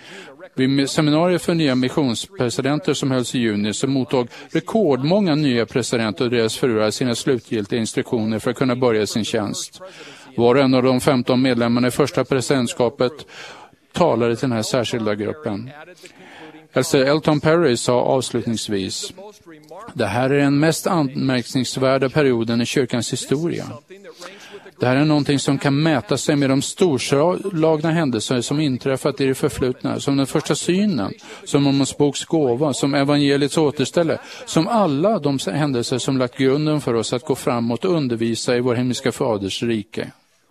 Speaker 2: Vid seminariet för nya missionspresidenter som hölls i juni så mottog rekordmånga nya presidenter och deras fruar sina slutgiltiga instruktioner för att kunna börja sin tjänst. Var en av de femton medlemmarna i första presidentskapet talade till den här särskilda gruppen. Elster Elton Perry sa avslutningsvis, det här är den mest anmärkningsvärda perioden i kyrkans historia. Det här är någonting som kan mäta sig med de storslagna händelser som inträffat i det förflutna, som den första synen, som Mormons boks gåva, som evangeliets återställe, som alla de händelser som lagt grunden för oss att gå framåt och undervisa i vår himmelska faders rike.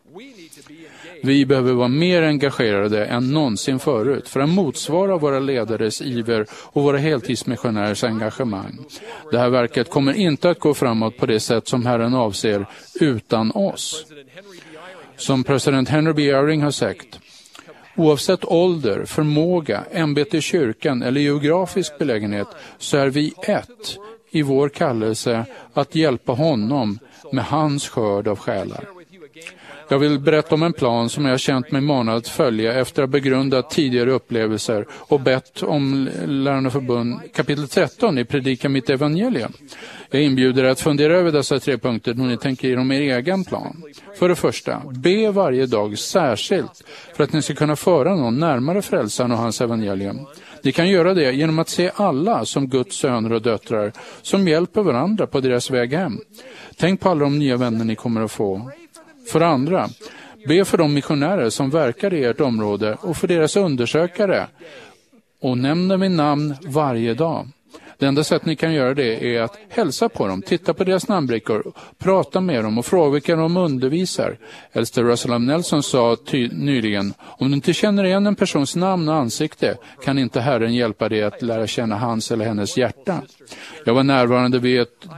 Speaker 2: Vi behöver vara mer engagerade än någonsin förut för att motsvara våra ledares iver och våra heltidsmissionärers engagemang. Det här verket kommer inte att gå framåt på det sätt som Herren avser utan oss. Som president Henry B. Eyring har sagt, oavsett ålder, förmåga, ämbete i kyrkan eller geografisk belägenhet så är vi ett i vår kallelse att hjälpa honom med hans skörd av själar. Jag vill berätta om en plan som jag har känt mig manad att följa efter att ha begrundat tidigare upplevelser och bett om Lärarnas förbund kapitel tretton i Predika mitt evangelium. Jag inbjuder er att fundera över dessa tre punkter när ni tänker igenom er egen plan. För det första, be varje dag särskilt för att ni ska kunna föra någon närmare frälsaren och hans evangelium. Ni kan göra det genom att se alla som Guds söner och döttrar som hjälper varandra på deras väg hem. Tänk på alla de nya vänner ni kommer att få. För andra, be för de missionärer som verkar i ert område och för deras undersökare. Och nämn dem i namn varje dag. Det enda sätt ni kan göra det är att hälsa på dem, titta på deras namnbrickor, prata med dem och fråga vilka de undervisar. Elster Russell Nelson sa ty- nyligen, om du inte känner igen en persons namn och ansikte kan inte Herren hjälpa dig att lära känna hans eller hennes hjärta. Jag var närvarande vid ett dop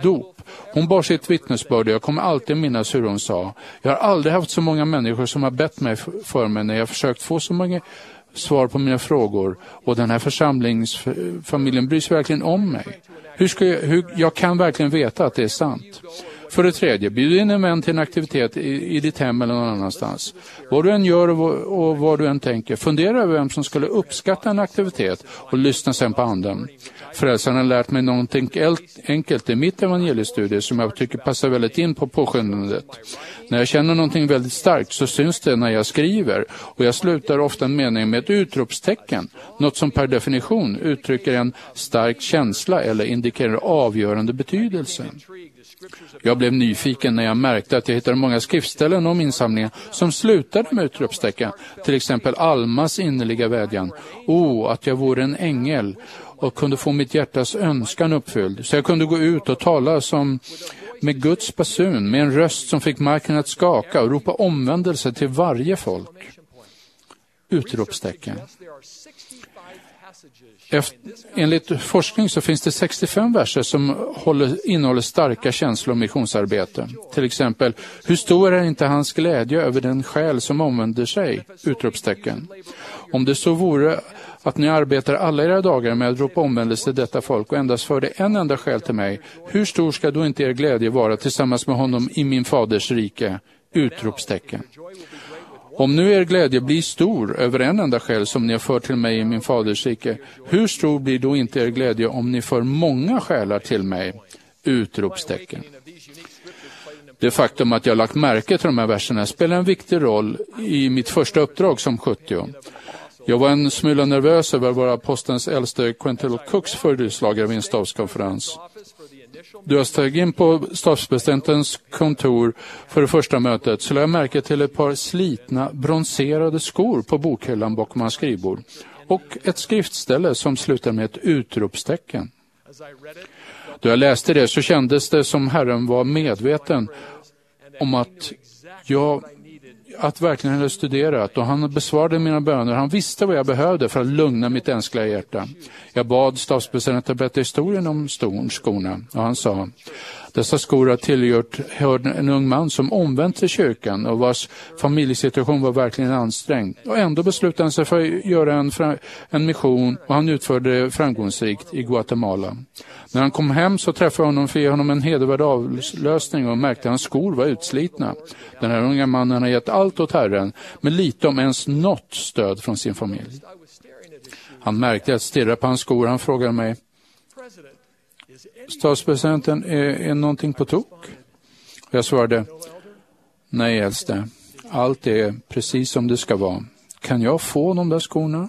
Speaker 2: Hon bar sitt vittnesbörd och jag kommer alltid minnas hur hon sa: jag har aldrig haft så många människor som har bett mig för mig när jag försökt få så många svar på mina frågor, och den här församlingsfamiljen bryr sig verkligen om mig. Hur ska jag, hur, jag kan verkligen veta att det är sant. För det tredje, bjud in en vän till en aktivitet i, i ditt hem eller någon annanstans. Vad du än gör och, och vad du än tänker, fundera över vem som skulle uppskatta en aktivitet och lyssna sen på anden. Frälsaren har lärt mig någonting enkelt i mitt evangeliestudie som jag tycker passar väldigt in på påskyndandet. När jag känner någonting väldigt starkt så syns det när jag skriver, och jag slutar ofta en mening med ett utropstecken, något som per definition uttrycker en stark känsla eller indikerar avgörande betydelse. Jag blev nyfiken när jag märkte att jag hittade många skriftställen om insamlingen som slutade med utropstecken. Till exempel Almas innerliga vädjan: "O, att jag vore en ängel och kunde få mitt hjärtas önskan uppfylld, så jag kunde gå ut och tala som med Guds basun, med en röst som fick marken att skaka och ropa omvändelse till varje folk." Utropstecken. Efter, enligt forskning så finns det sextiofem verser som håller, innehåller starka känslor om missionsarbete. Till exempel: hur stor är inte hans glädje över den själ som omvänder sig? Utropstecken. Om det så vore att ni arbetar alla era dagar med att ropa omvändelse till detta folk och endast för det en enda själ till mig, hur stor ska då inte er glädje vara tillsammans med honom i min faders rike? Utropstecken. Om nu er glädje blir stor över en enda själ som ni har fört till mig i min faders rike, hur stor blir då inte er glädje om ni för många själar till mig? Utropstecken. Det faktum att jag lagt märke till de här verserna spelar en viktig roll i mitt första uppdrag som sjuttio. Jag var en smula nervös över våra postens äldste Quentin Cooks föredragare vid en stabskonferens. Då jag steg in på stabspresidentens kontor för det första mötet så lade jag märke till ett par slitna bronserade skor på bokhyllan bakom hans skrivbord och ett skriftställe som slutar med ett utropstecken. Då jag läste det så kändes det som Herren var medveten om att jag att verkligen hade studerat, och han besvarade mina böner. Han visste vad jag behövde för att lugna mitt ängsliga hjärta. Jag bad stabspresidenten att berätta historien om skorna, och han sa: dessa skor har tillhört en ung man som omvänt till kyrkan och vars familjesituation var verkligen ansträngd. Och ändå beslutade han sig för att göra en, en mission, och han utförde framgångsrikt i Guatemala. När han kom hem så träffade jag honom för att ge honom en hedervärd avlösning och märkte att hans skor var utslitna. Den här unga mannen har gett allt åt Herren, men lite om ens något stöd från sin familj. Han märkte att stirra på hans skor. Han frågade mig: statspresidenten, är, är någonting på tok? Jag svarade: nej, äldste. Allt är precis som det ska vara. Kan jag få de där skorna?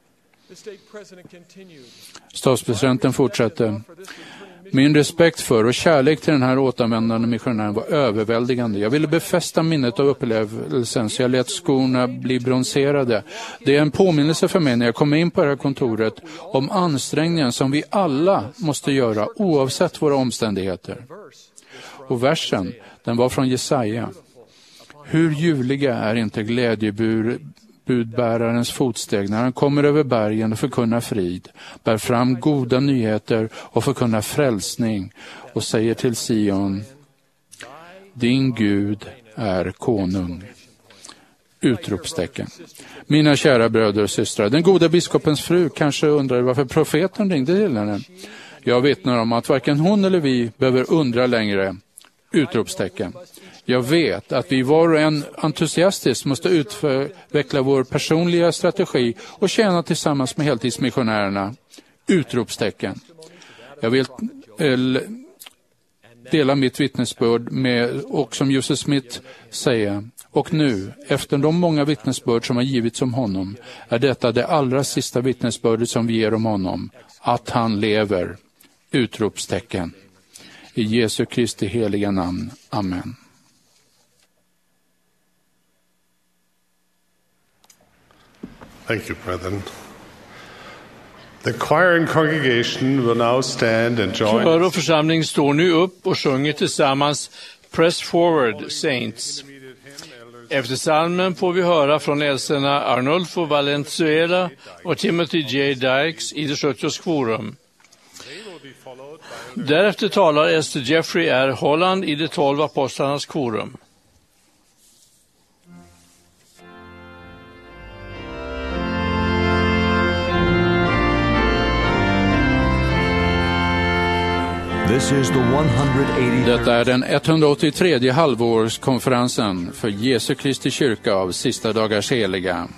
Speaker 2: Statspresidenten fortsatte: min respekt för och kärlek till den här återvändande missionären var överväldigande. Jag ville befästa minnet av upplevelsen, så jag lät skorna bli bronserade. Det är en påminnelse för mig när jag kommer in på det här kontoret om ansträngningen som vi alla måste göra oavsett våra omständigheter. Och versen, den var från Jesaja. Hur ljuvliga är inte glädjebur budbärarens fotsteg när han kommer över bergen och förkunnar frid, bär fram goda nyheter och förkunnar frälsning och säger till Sion: din Gud är konung. Utropstecken. Mina kära bröder och systrar, den goda biskopens fru kanske undrar varför profeten ringde till henne. Jag vittnar om att varken hon eller vi behöver undra längre. Utropstecken. Jag vet att vi var och en entusiastiskt måste utveckla vår personliga strategi och tjäna tillsammans med heltidsmissionärerna. Utropstecken. Jag vill eh, dela mitt vittnesbörd med, och som Joseph Smith säger: och nu, efter de många vittnesbörd som har givits om honom, är detta det allra sista vittnesbördet som vi ger om honom, att han lever. Utropstecken. I Jesu Kristi heliga namn. Amen.
Speaker 7: Thank you, brethren. The choir and congregation will now stand and join.
Speaker 3: Kör och församling står nu upp och sjunger tillsammans Press Forward, Saints. Efter psalmen får vi höra från äldsterna Arnulfo Valenzuela och Timothy J. Dykes i det sjuttio Quorum. Därefter talar Ester Jeffrey R. Holland i de tolv apostlarnas korum.
Speaker 1: This is the one hundred eighty.
Speaker 2: Detta är den etthundraåttiotredje halvårskonferensen för Jesu Kristi kyrka av sista dagars heliga.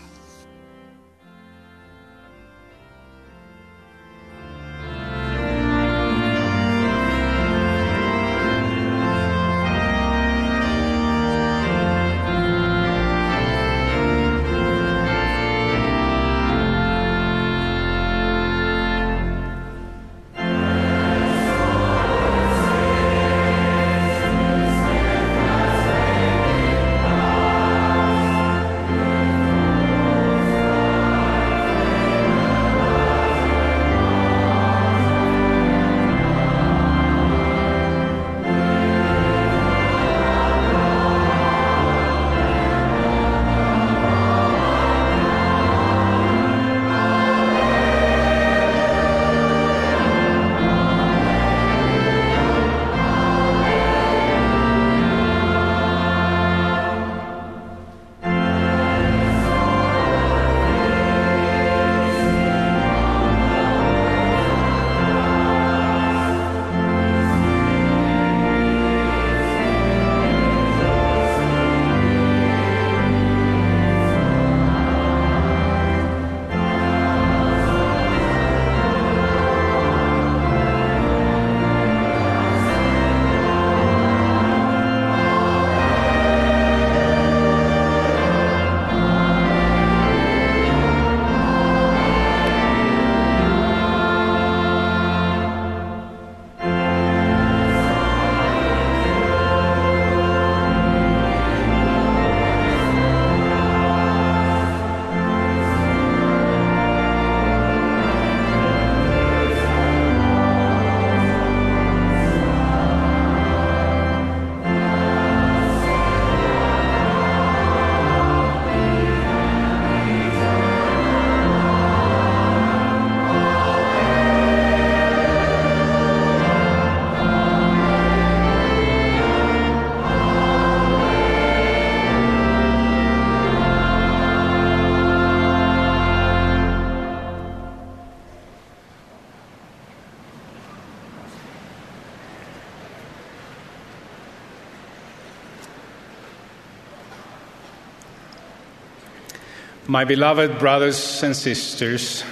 Speaker 11: My beloved brothers and sisters,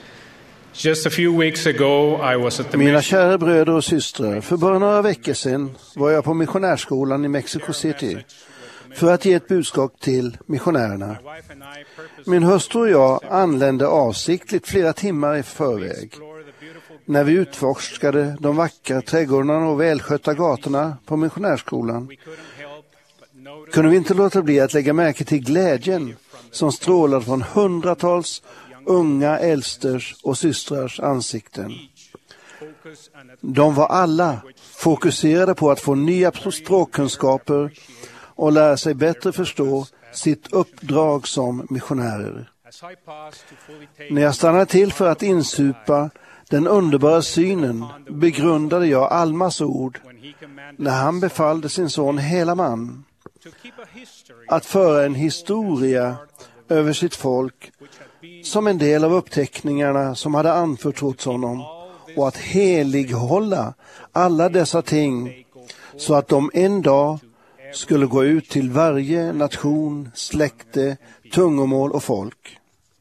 Speaker 11: just a few weeks ago I was at the
Speaker 5: Mina kära bröder och systrar, för bara några veckor sedan var jag på missionärskolan i Mexico City för att ge ett budskap till missionärerna. Min hustru och jag anlände avsiktligt flera timmar i förväg. När vi utforskade de vackra trädgårdarna och välskötta gatorna på missionärskolan kunde vi inte låta bli att lägga märke till glädjen som strålade från hundratals unga äldsters och systrars ansikten. De var alla fokuserade på att få nya språkkunskaper och lära sig bättre förstå sitt uppdrag som missionärer. När jag stannade till för att insupa den underbara synen begrundade jag Almas ord när han befallde sin son Helaman att föra en historia över sitt folk som en del av uppteckningarna som hade anförtrotts honom och att helighålla alla dessa ting så att de en dag skulle gå ut till varje nation, släkte, tungomål och folk.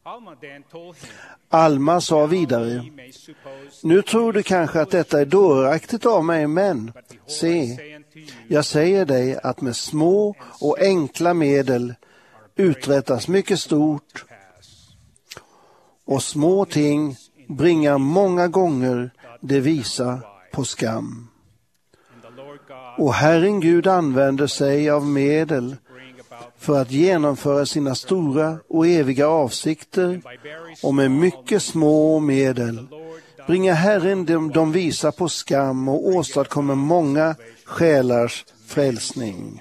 Speaker 5: Alma sa vidare: nu tror du kanske att detta är dåraktigt av mig, men se, jag säger dig att med små och enkla medel uträttas mycket stort, och små ting bringar många gånger det visa på skam. Och Herren Gud använder sig av medel för att genomföra sina stora och eviga avsikter, och med mycket små medel bringar Herren dem de visa på skam och åstadkommer många själars frälsning.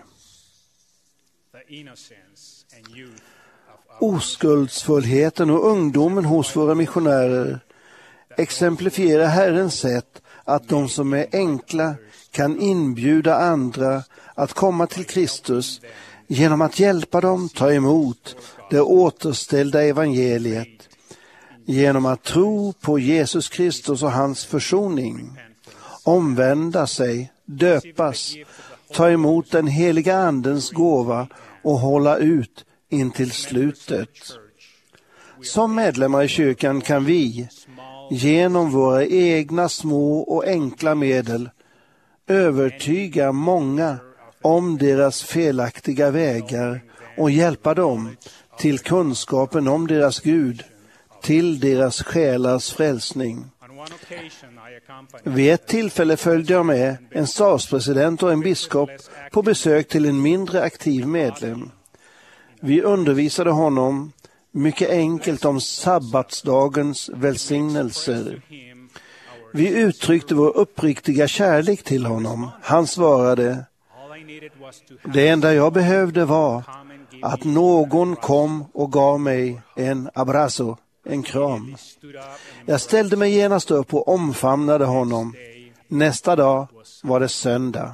Speaker 5: Oskuldsfullheten och ungdomen hos våra missionärer exemplifierar Herrens sätt att de som är enkla kan inbjuda andra att komma till Kristus genom att hjälpa dem ta emot det återställda evangeliet, genom att tro på Jesus Kristus och hans försoning, omvända sig, döpas, ta emot den heliga andens gåva och hålla ut intill slutet. Som medlemmar i kyrkan kan vi, genom våra egna små och enkla medel, övertyga många om deras felaktiga vägar och hjälpa dem till kunskapen om deras Gud, till deras själars frälsning. Vid ett tillfälle följde jag med en stadspresident och en biskop på besök till en mindre aktiv medlem. Vi undervisade honom mycket enkelt om sabbatsdagens välsignelser. Vi uttryckte vår uppriktiga kärlek till honom. Han svarade: det enda jag behövde var att någon kom och gav mig en abrazo, en kram. Jag ställde mig genast upp och omfamnade honom. Nästa dag var det söndag.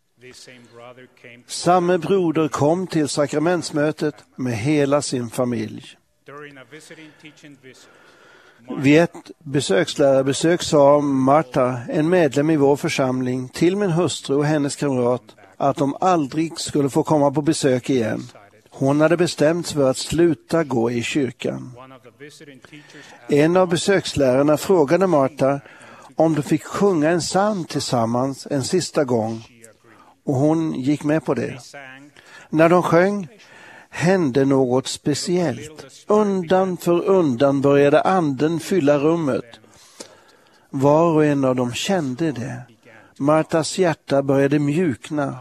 Speaker 5: Samme broder kom till sakramentsmötet med hela sin familj. Vid ett besökslärarbesök sa Marta, en medlem i vår församling, till min hustru och hennes kamrat att de aldrig skulle få komma på besök igen. Hon hade bestämt sig för att sluta gå i kyrkan. En av besökslärarna frågade Marta om de fick sjunga en psalm tillsammans en sista gång, och hon gick med på det. När de sjöng hände något speciellt. Undan för undan började anden fylla rummet. Var och en av dem kände det. Martas hjärta började mjukna.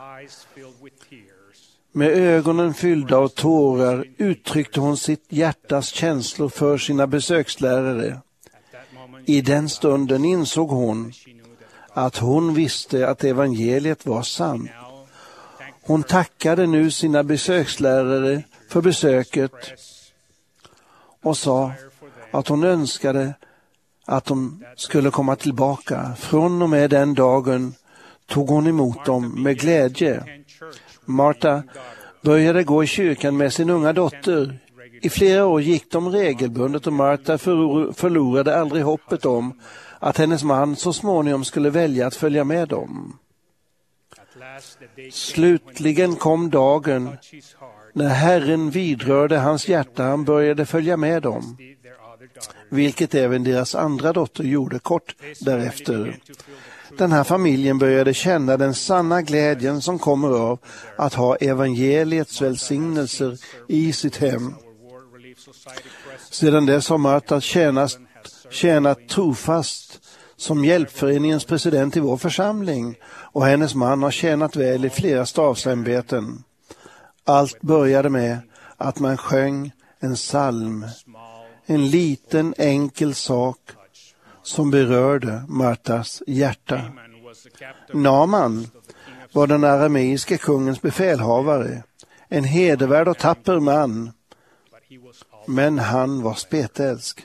Speaker 5: Med ögonen fyllda av tårar uttryckte hon sitt hjärtas känslor för sina besökslärare. I den stunden insåg hon att hon visste att evangeliet var sant. Hon tackade nu sina besökslärare för besöket och sa att hon önskade att de skulle komma tillbaka. Från och med den dagen tog hon emot dem med glädje. Marta började gå i kyrkan med sin unga dotter. I flera år gick de regelbundet och Marta förlorade aldrig hoppet om att hennes man så småningom skulle välja att följa med dem. Slutligen kom dagen när Herren vidrörde hans hjärta. Han började följa med dem, vilket även deras andra dotter gjorde kort därefter. Den här familjen började känna den sanna glädjen som kommer av att ha evangeliets välsignelser i sitt hem. Sedan dess har Marta tjänat, tjänat trofast som hjälpföreningens president i vår församling, och hennes man har tjänat väl i flera stavsämbeten. Allt började med att man sjöng en psalm, en liten enkel sak som berörde Martas hjärta. Naaman var den arameiska kungens befälhavare, en hedervärd och tapper man, men han var spetälsk.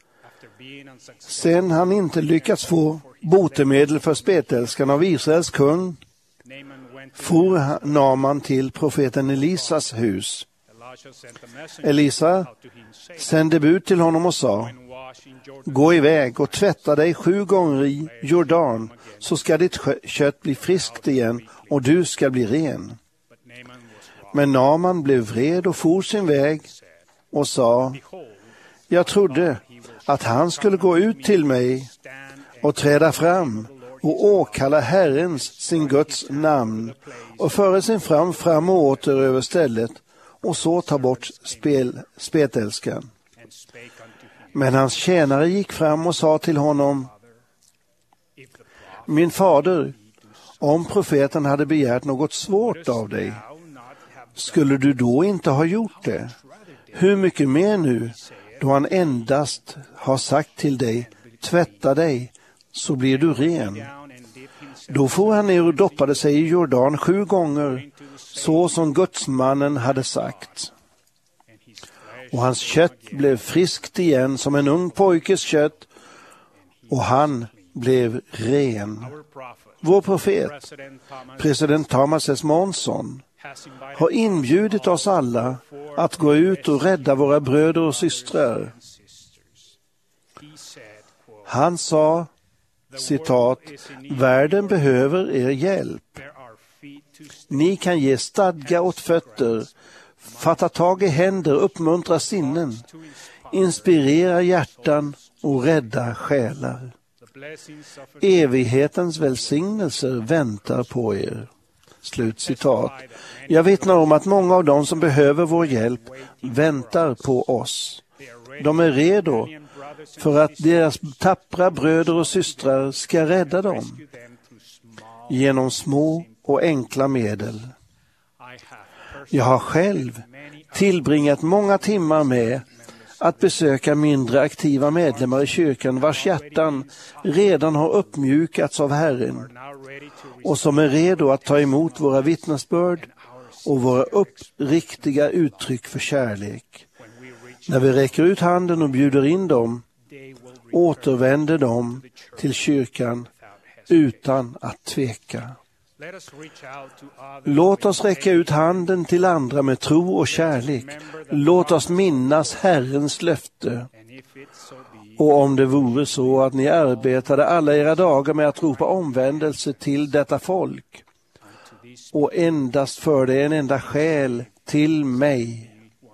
Speaker 5: Sen han inte lyckats få botemedel för spetälskan av Israels kung, for Naaman till profeten Elisas hus. Elisa sände bud till honom och sa: gå iväg och tvätta dig sju gånger i Jordan, så ska ditt kött bli friskt igen och du ska bli ren. Men Naaman blev vred och for sin väg och sa: jag trodde att han skulle gå ut till mig och träda fram och åkalla Herrens, sin Guds namn, och föra sin fram fram och åter över stället och så ta bort spel, spetälskan. Men hans tjänare gick fram och sa till honom: min fader, om profeten hade begärt något svårt av dig, skulle du då inte ha gjort det? Hur mycket mer nu, då han endast har sagt till dig: tvätta dig, så blir du ren. Då får han ner och doppade sig i Jordan sju gånger, så som gudsmannen hade sagt. Och hans kött blev friskt igen som en ung pojkes kött, och han blev ren. Vår profet, president Thomas S. Monson, har inbjudit oss alla att gå ut och rädda våra bröder och systrar. Han sa, citat, världen behöver er hjälp. Ni kan ge stadga åt fötter, fatta tag i händer, uppmuntra sinnen, inspirera hjärtan och rädda själar. Evighetens välsignelser väntar på er. Slut citat. Jag vittnar om att många av dem som behöver vår hjälp väntar på oss. De är redo för att deras tappra bröder och systrar ska rädda dem genom små och enkla medel. Jag har själv tillbringat många timmar med att besöka mindre aktiva medlemmar i kyrkan vars hjärtan redan har uppmjukats av Herren och som är redo att ta emot våra vittnesbörd och våra uppriktiga uttryck för kärlek. När vi räcker ut handen och bjuder in dem, återvänder de till kyrkan utan att tveka. Låt oss räcka ut handen till andra med tro och kärlek. Låt oss minnas Herrens löfte. Och om det vore så att ni arbetade alla era dagar med att ropa omvändelse till detta folk och endast förde en enda själ till mig,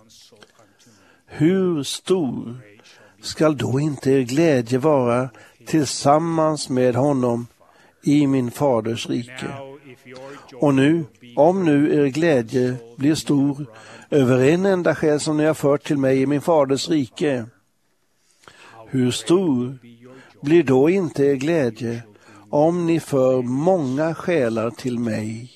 Speaker 5: hur stor skall då inte er glädje vara tillsammans med honom i min faders rike? Och nu, om nu er glädje blir stor över en enda själ som ni har fört till mig i min faders rike, hur stor blir då inte er glädje om ni för många själar till mig?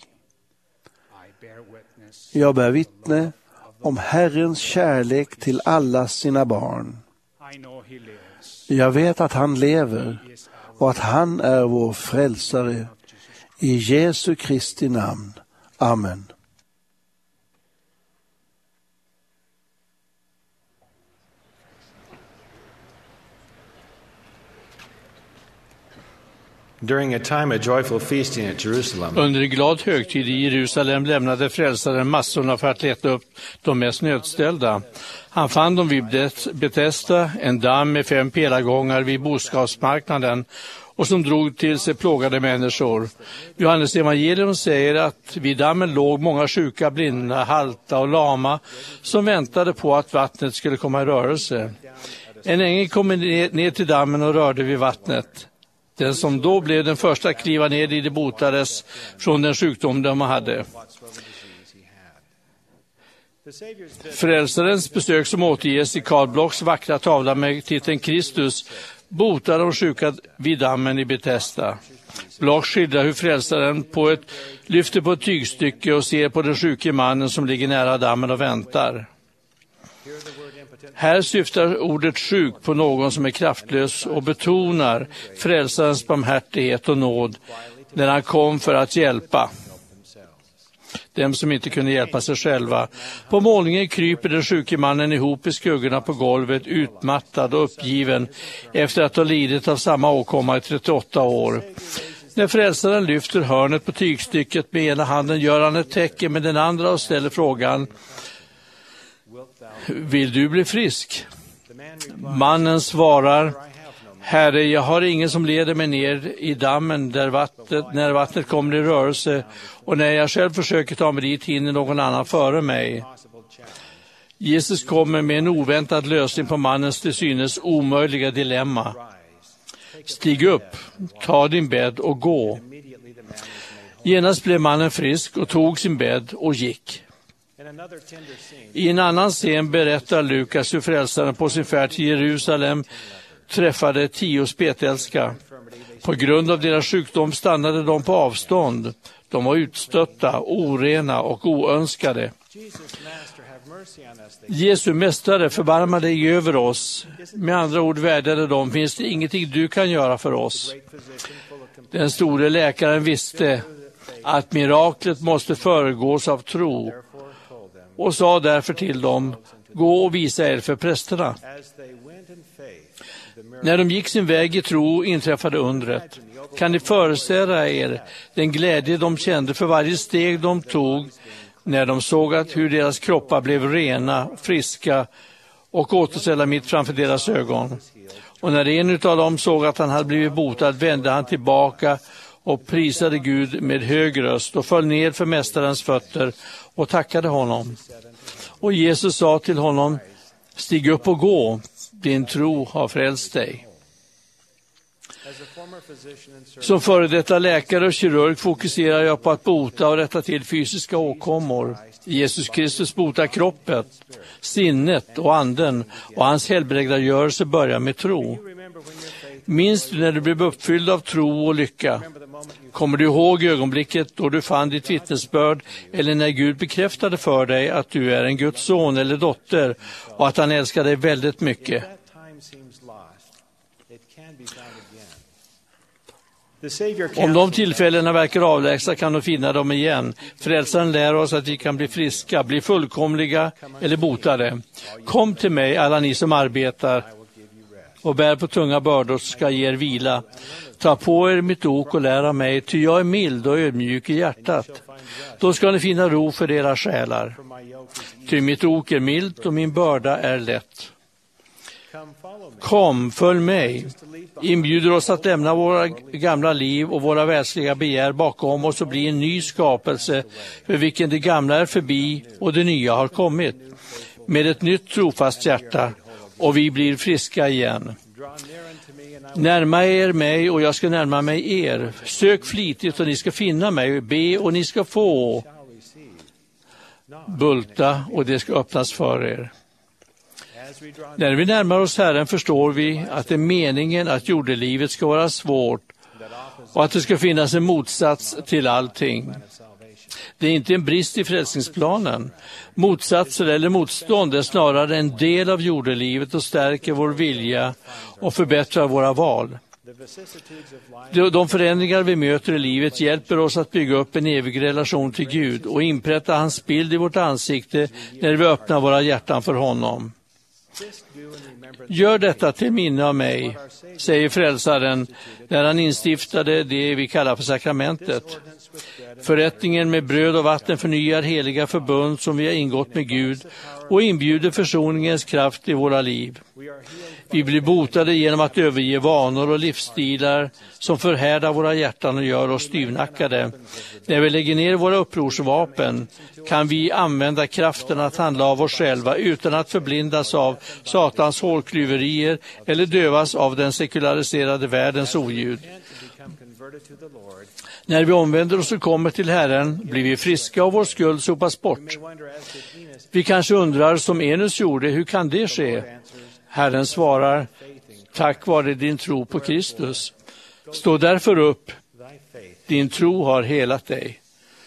Speaker 5: Jag bär vittne om Herrens kärlek till alla sina barn. Jag vet att han lever och att han är vår frälsare. I Jesu Kristi namn. Amen.
Speaker 12: During a time of joyful feasting at Jerusalem,
Speaker 3: Under en glad högtid i Jerusalem lämnade frälsaren massorna för att leta upp de mest nödställda. Han fann dem vid Betesda, en damm med fem pelargångar vid boskapsmarknaden och som drog till sig plågade människor. Johannes evangelium säger att vid dammen låg många sjuka, blinda, halta och lama som väntade på att vattnet skulle komma i rörelse. En ängel kom ner till dammen och rörde vid vattnet. Den som då blev den första att kliva ner i det botades från den sjukdom de hade. Frälsarens besök som återges i Karl Blocks vackra tavla med titeln Kristus botar de sjuka vid dammen i Betesda. Block skildrar hur frälsaren på ett, lyfter på ett tygstycke och ser på den sjuke mannen som ligger nära dammen och väntar. Här syftar ordet sjuk på någon som är kraftlös och betonar frälsarens barmhärtighet och nåd när han kom för att hjälpa dem som inte kunde hjälpa sig själva. På målningen kryper den sjuke mannen ihop i skuggorna på golvet, utmattad och uppgiven efter att ha lidit av samma åkomma i trettioåtta år. När frälsaren lyfter hörnet på tygstycket med ena handen gör han ett tecken med den andra och ställer frågan: vill du bli frisk? Mannen svarar: Herre, jag har ingen som leder mig ner i dammen där vattnet, när vattnet kommer i rörelse, och när jag själv försöker ta mig dit hinner någon annan före mig. Jesus kommer med en oväntad lösning på mannens till synes omöjliga dilemma. Stig upp, ta din bädd och gå. Genast blev mannen frisk och tog sin bädd och gick. I en annan scen berättar Lukas hur frälsaren på sin färd till Jerusalem träffade tio spetälska. På grund av deras sjukdom stannade de på avstånd. De var utstötta, orena och oönskade. Jesu mästare, förbarma dig över oss. Med andra ord vädjade de: finns det ingenting du kan göra för oss? Den store läkaren visste att miraklet måste föregås av tro och sa därför till dem: gå och visa er för prästerna. När de gick sin väg i tro inträffade undret. Kan ni föreställa er den glädje de kände för varje steg de tog när de såg att hur deras kroppar blev rena, friska och återställda mitt framför deras ögon. Och när en av dem såg att han hade blivit botad vände han tillbaka och prisade Gud med hög röst och föll ner för mästarens fötter och tackade honom. Och Jesus sa till honom: stig upp och gå, din tro har frälst dig. Som före detta läkare och kirurg fokuserar jag på att bota och rätta till fysiska åkommor. Jesus Kristus botar kroppen, sinnet och anden, och hans helbrägdagörelse börjar med tro. Minns du när du blev uppfylld av tro och lycka? Kommer du ihåg ögonblicket då du fann ditt vittnesbörd, eller när Gud bekräftade för dig att du är en Guds son eller dotter och att han älskar dig väldigt mycket? Om de tillfällena verkar avlägsna kan du finna dem igen. Frälsaren lär oss att vi kan bli friska, bli fullkomliga eller botade. Kom till mig, alla ni som arbetar och bär på tunga bördor, så ska ge er vila. Ta på er mitt ok och lär av mig, ty jag är mild och ödmjuk i hjärtat. Då ska ni finna ro för era själar. Ty mitt ok är milt och min börda är lätt. Kom, följ mig. Inbjuder oss att lämna våra gamla liv och våra världsliga begär bakom oss och bli en ny skapelse, för vilken det gamla är förbi och det nya har kommit. Med ett nytt trofast hjärta, och vi blir friska igen. Närma er mig och jag ska närma mig er. Sök flitigt och ni ska finna mig. Be och ni ska få. Bulta och det ska öppnas för er. När vi närmar oss Herren förstår vi att det är meningen att jordelivet ska vara svårt och att det ska finnas en motsats till allting. Det är inte en brist i frälsningsplanen. Motsatser eller motstånd är snarare en del av jordelivet och stärker vår vilja och förbättrar våra val. De förändringar vi möter i livet hjälper oss att bygga upp en evig relation till Gud och inprätta hans bild i vårt ansikte när vi öppnar våra hjärtan för honom. Gör detta till minne av mig, säger frälsaren när han instiftade det vi kallar för sakramentet. Förrättningen med bröd och vatten förnyar heliga förbund som vi har ingått med Gud och inbjuder försoningens kraft i våra liv. Vi blir botade genom att överge vanor och livsstilar som förhärdar våra hjärtan och gör oss styvnackade. När vi lägger ner våra upprorsvapen kan vi använda kraften att handla av oss själva utan att förblindas av Satans hårklyverier eller dövas av den sekulariserade världens oljud. När vi omvänder oss och kommer till Herren blir vi friska och vår skuld sopas bort. Vi kanske undrar som Enos gjorde, hur kan det ske? Herren svarar, tack vare din tro på Kristus. Stå därför upp, din tro har helat dig.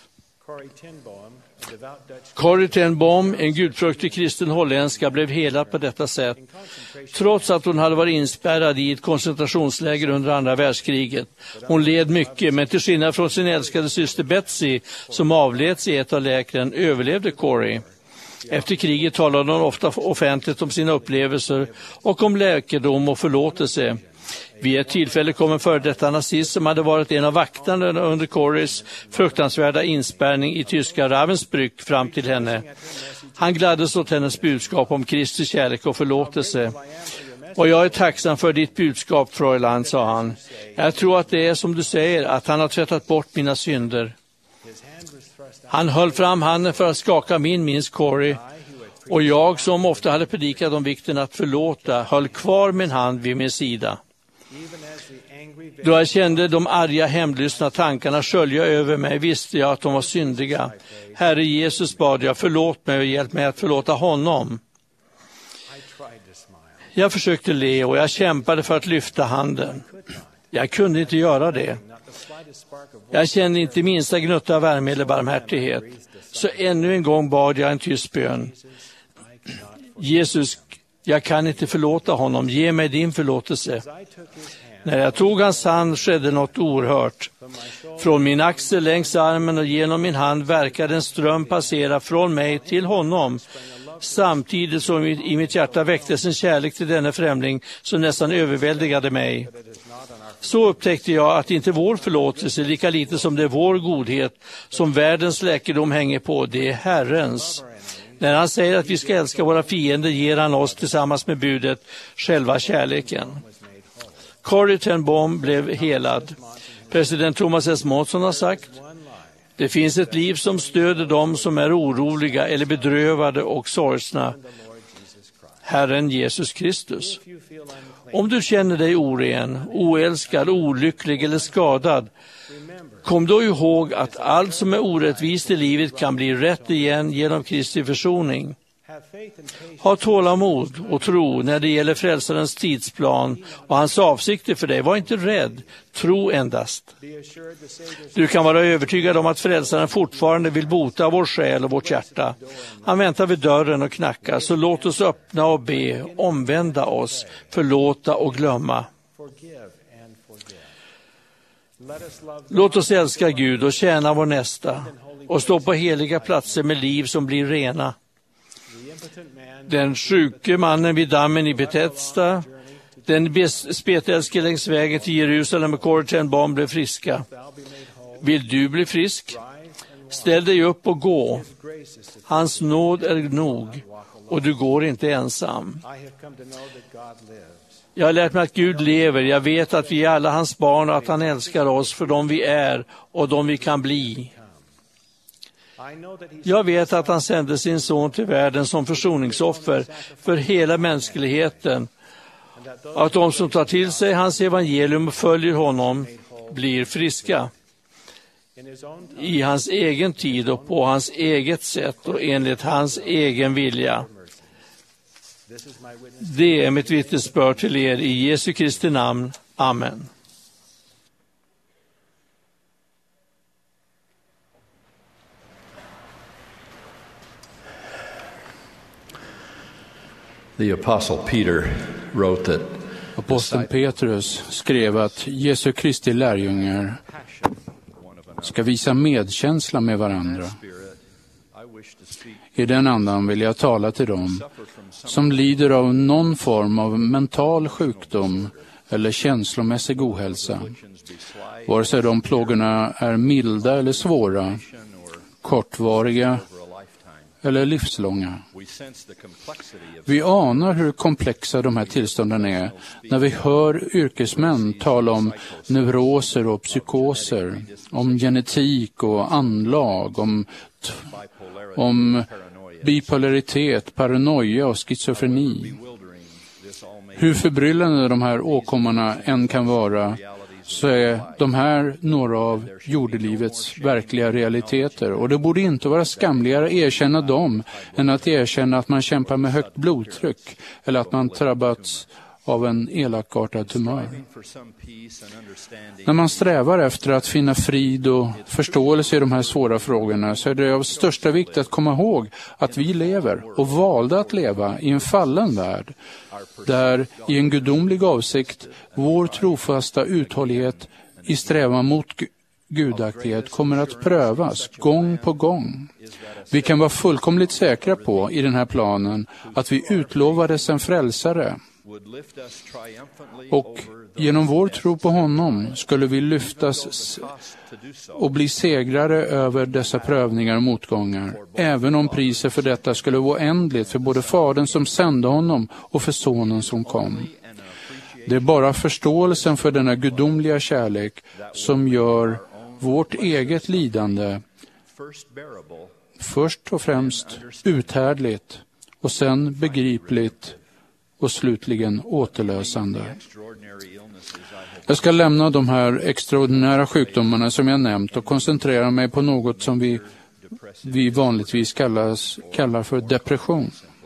Speaker 3: Corrie ten Boom, en gudfruktig kristen holländska, blev helad på detta sätt. Trots att hon hade varit inspärrad i ett koncentrationsläger under andra världskriget. Hon led mycket, men till skillnad från sin älskade syster Betsy, som avleds i ett av läkren, överlevde Corrie. Efter kriget talade hon ofta offentligt om sina upplevelser och om läkedom och förlåtelse. Vid ett tillfälle kom en före detta nazist som hade varit en av vakterna under Corries fruktansvärda inspärrning i tyska Ravensbrück fram till henne. Han gladdes åt hennes budskap om Kristi kärlek och förlåtelse. Och jag är tacksam för ditt budskap, Fräulein, sa han. Jag tror att det är som du säger, att han har tvättat bort mina synder. Han höll fram handen för att skaka min, minns Corrie. Och jag, som ofta hade predikat om vikten att förlåta, höll kvar min hand vid min sida. Då jag kände de arga hemlystna tankarna skölja över mig visste jag att de var syndiga. Herre Jesus, bad jag, förlåt mig och hjälp mig att förlåta honom. Jag försökte le och jag kämpade för att lyfta handen. Jag kunde inte göra det. Jag kände inte minsta gnutta värme eller barmhärtighet. Så ännu en gång bad jag en tyst bön. Jesus, jag kan inte förlåta honom. Ge mig din förlåtelse. När jag tog hans hand skedde något oerhört. Från min axel längs armen och genom min hand verkade en ström passera från mig till honom. samtidigt som i mitt hjärta väcktes en kärlek till denna främling som nästan överväldigade mig. Så upptäckte jag att inte vår förlåtelse, lika lite som det är vår godhet, som världens läkedom hänger på, det är Herrens. När han säger att vi ska älska våra fiender ger han oss tillsammans med budet själva kärleken. Corrie ten Boom blev helad. President Thomas S. Monson har sagt: det finns ett liv som stöder dem som är oroliga eller bedrövade och sorgsna. Herren Jesus Kristus. Om du känner dig oren, oälskad, olycklig eller skadad, kom då ihåg att allt som är orättvist i livet kan bli rätt igen genom Kristi försoning. Ha tålamod och tro när det gäller frälsarens tidsplan och hans avsikter för dig. Var inte rädd, tro endast. Du kan vara övertygad om att frälsaren fortfarande vill bota vår själ och vårt hjärta. Han väntar vid dörren och knackar, så låt oss öppna och be, omvända oss, förlåta och glömma. Låt oss älska Gud och tjäna vår nästa och stå på heliga platser med liv som blir rena. Den sjuke mannen vid dammen i Betesda, den spetälske längs vägen till Jerusalem och Corrie ten Boom blev friska. Vill du bli frisk? Ställ dig upp och gå. Hans nåd är nog och du går inte ensam. Jag har lärt mig att Gud lever. Jag vet att vi är alla hans barn och att han älskar oss för dem vi är och dem vi kan bli. Jag vet att han sände sin son till världen som försoningsoffer för hela mänskligheten. Att de som tar till sig hans evangelium och följer honom blir friska. I hans egen tid och på hans eget sätt och enligt hans egen vilja. Det är mitt vittnesbörd till er i Jesu Kristi namn. Amen.
Speaker 13: The Apostle Peter wrote that
Speaker 2: Aposteln Petrus skrev att Jesu Kristi lärjungar ska visa medkänsla med varandra. I den andan vill jag tala till dem som lider av någon form av mental sjukdom eller känslomässig ohälsa. Vare sig de plågorna är milda eller svåra, kortvariga eller livslånga. Vi anar hur komplexa de här tillstånden är när vi hör yrkesmän tala om neuroser och psykoser, om genetik och anlag, om, om bipolaritet, paranoia och schizofreni. Hur förbryllande de här åkommorna än kan vara, så är de här några av jordelivets verkliga realiteter. Och det borde inte vara skamligare att erkänna dem än att erkänna att man kämpar med högt blodtryck eller att man drabbats av en elakartad tumör. När man strävar efter att finna frid och förståelse i de här svåra frågorna, så är det av största vikt att komma ihåg att vi lever och valde att leva i en fallen värld, där i en gudomlig avsikt vår trofasta uthållighet i strävan mot gudaktighet kommer att prövas gång på gång. Vi kan vara fullkomligt säkra på i den här planen att vi utlovades en frälsare, och genom vår tro på honom skulle vi lyftas och bli segrare över dessa prövningar och motgångar, även om priset för detta skulle vara oändligt för både Fadern som sände honom och för Sonen som kom. Det är bara förståelsen för denna gudomliga kärlek som gör vårt eget lidande först och främst uthärdligt och sen begripligt och slutligen återlösande. Jag ska lämna de här extraordinära sjukdomarna som jag nämnt och koncentrera mig på något som vi, vi vanligtvis kallas, kallar för depression.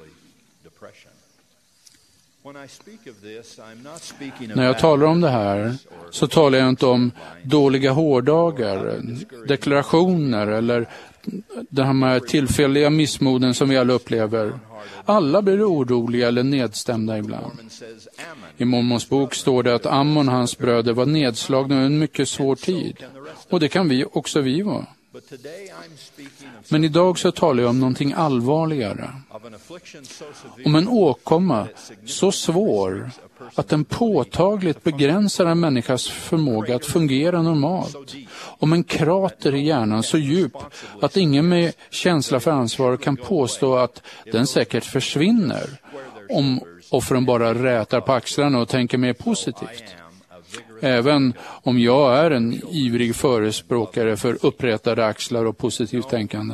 Speaker 2: När jag talar om det här så talar jag inte om dåliga hårdagar, deklarationer eller de här tillfälliga missmoden som vi alla upplever. Alla blir oroliga eller nedstämda ibland. I Mormons bok står det att Ammon och hans bröder var nedslagna i en mycket svår tid. Och det kan vi också vi vara. Men idag så talar jag om någonting allvarligare. Om en åkomma så svår att den påtagligt begränsar en människas förmåga att fungera normalt. Om en krater i hjärnan så djup att ingen med känsla för ansvar kan påstå att den säkert försvinner om offren bara rätar på axlarna och tänker mer positivt. Även om jag är en ivrig förespråkare för upprättade axlar och positivt tänkande.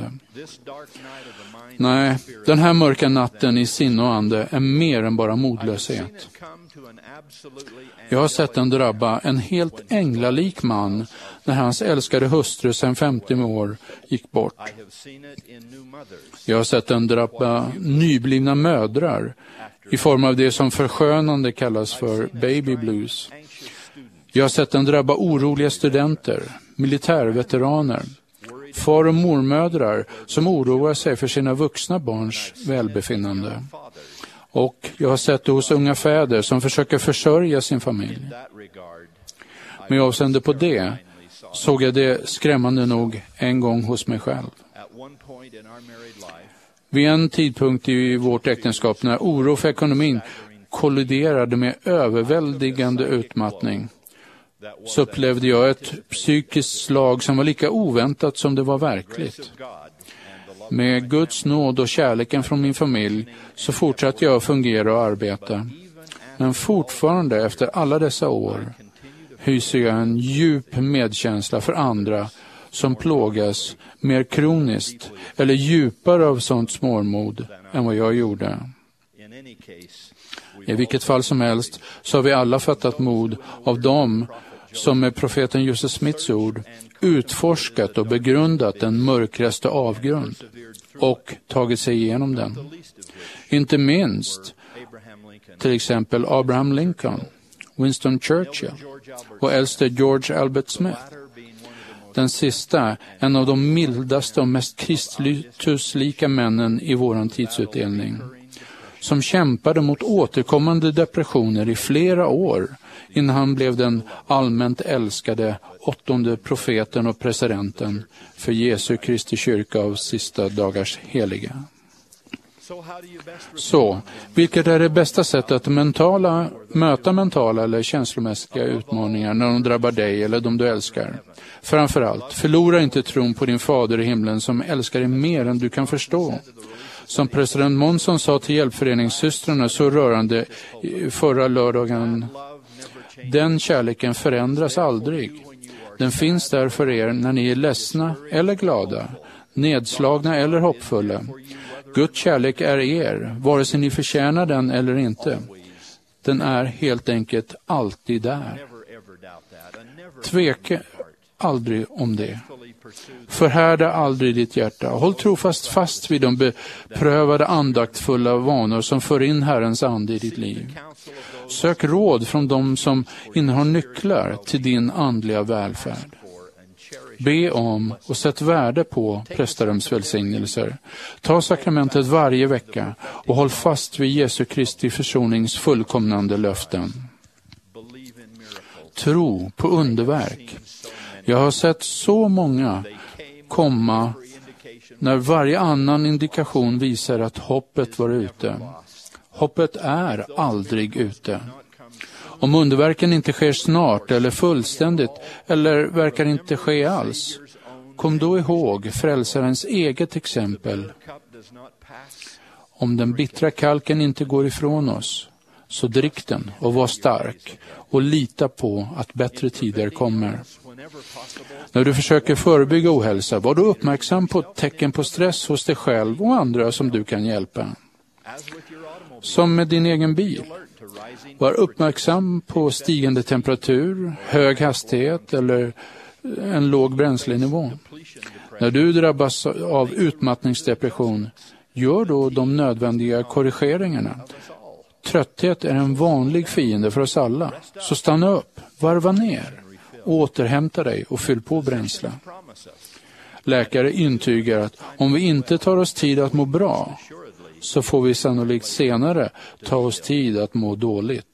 Speaker 2: Nej, den här mörka natten i sinne och ande är mer än bara modlöshet. Jag har sett den drabba en helt änglalik man när hans älskade hustru sedan femtio år gick bort. Jag har sett den drabba nyblivna mödrar i form av det som förskönande kallas för baby blues. Jag har sett den drabba oroliga studenter, militärveteraner, far- och mormödrar som oroar sig för sina vuxna barns välbefinnande. Och jag har sett det hos unga fäder som försöker försörja sin familj. Med avseende på det såg jag det skrämmande nog en gång hos mig själv. Vid en tidpunkt i vårt äktenskap när oro för ekonomin kolliderade med överväldigande utmattning så upplevde jag ett psykiskt slag som var lika oväntat som det var verkligt. Med Guds nåd och kärleken från min familj så fortsatte jag att fungera och arbeta. Men fortfarande efter alla dessa år hyser jag en djup medkänsla för andra som plågas mer kroniskt eller djupare av sånt småmod än vad jag gjorde. I vilket fall som helst så har vi alla fattat mod av dem som med profeten Joseph Smiths ord utforskat och begrundat den mörkraste avgrund och tagit sig igenom den. Inte minst till exempel Abraham Lincoln, Winston Churchill och äldste George Albert Smith. Den sista, en av de mildaste och mest kristuslika männen i våran tidsutdelning, som kämpade mot återkommande depressioner i flera år innan han blev den allmänt älskade åttonde profeten och presidenten för Jesu Kristi kyrka av sista dagars heliga. Så, vilket är det bästa sättet att mentala, möta mentala eller känslomässiga utmaningar när de drabbar dig eller de du älskar? Framförallt, förlora inte tron på din fader i himlen som älskar dig mer än du kan förstå. Som president Monson sa till hjälpföreningssystrarna så rörande förra lördagen, den kärleken förändras aldrig. Den finns där för er när ni är ledsna eller glada, nedslagna eller hoppfulla. Guds kärlek är er, vare sig ni förtjänar den eller inte. Den är helt enkelt alltid där. Tveka aldrig om det. Förhärda aldrig ditt hjärta. Håll trofast fast vid de beprövade andaktfulla vanor som för in Herrens ande i ditt liv. Sök råd från dem som innehar nycklar till din andliga välfärd. Be om och sätt värde på prästadöms välsignelser. Ta sakramentet varje vecka och håll fast vid Jesu Kristi försonings fullkomnande löften. Tro på underverk. Jag har sett så många komma när varje annan indikation visar att hoppet var ute. Hoppet är aldrig ute. Om underverken inte sker snart eller fullständigt eller verkar inte ske alls, kom då ihåg frälsarens eget exempel. Om den bittra kalken inte går ifrån oss, så drick den och var stark och lita på att bättre tider kommer. När du försöker förebygga ohälsa, var du uppmärksam på tecken på stress hos dig själv och andra som du kan hjälpa. Som med din egen bil. Var uppmärksam på stigande temperatur, hög hastighet eller en låg bränslenivå. När du drabbas av utmattningsdepression, gör då de nödvändiga korrigeringarna. Trötthet är en vanlig fiende för oss alla. Så stanna upp, varva ner, återhämta dig och fyll på bränsle. Läkare intygar att om vi inte tar oss tid att må bra, så får vi sannolikt senare ta oss tid att må dåligt.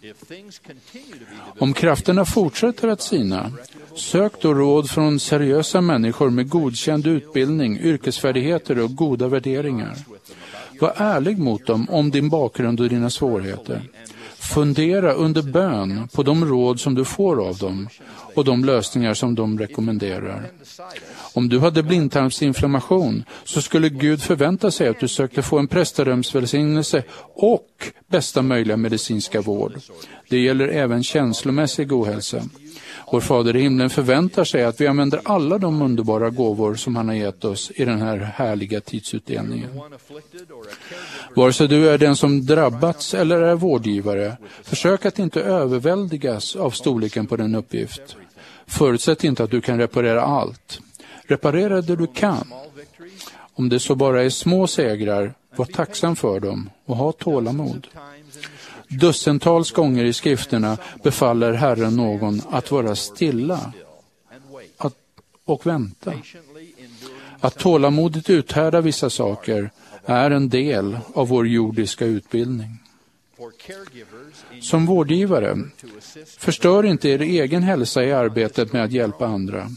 Speaker 2: Om krafterna fortsätter att sina, sök då råd från seriösa människor med godkänd utbildning, yrkesfärdigheter och goda värderingar. Var ärlig mot dem om din bakgrund och dina svårigheter. Fundera under bön på de råd som du får av dem och de lösningar som de rekommenderar. Om du hade blindtarmsinflammation så skulle Gud förvänta sig att du sökte få en prästadömsvälsignelse och bästa möjliga medicinska vård. Det gäller även känslomässig ohälsa. Vår fader i himlen förväntar sig att vi använder alla de underbara gåvor som han har gett oss i den här härliga tidsutdelningen. Vare sig du är den som drabbats eller är vårdgivare, försök att inte överväldigas av storleken på den uppgift. Förutsätt inte att du kan reparera allt. Reparera det du kan. Om det så bara är små segrar, var tacksam för dem och ha tålamod. Dussentals gånger i skrifterna befaller Herren någon att vara stilla att, och vänta. Att tålamodigt uthärda vissa saker är en del av vår jordiska utbildning. Som vårdgivare, förstör inte er egen hälsa i arbetet med att hjälpa andra.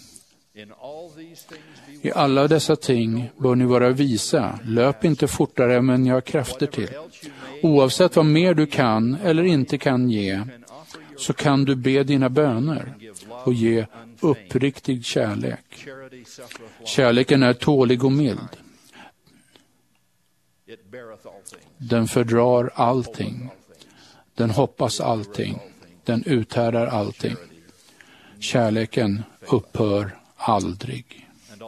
Speaker 2: I alla dessa ting bör ni vara visa, löp inte fortare än vad ni har krafter till. Oavsett vad mer du kan eller inte kan ge, så kan du be dina böner och ge uppriktig kärlek. Kärleken är tålig och mild. Den fördrar allting. Den hoppas allting. Den uthärdar allting. Kärleken upphör aldrig.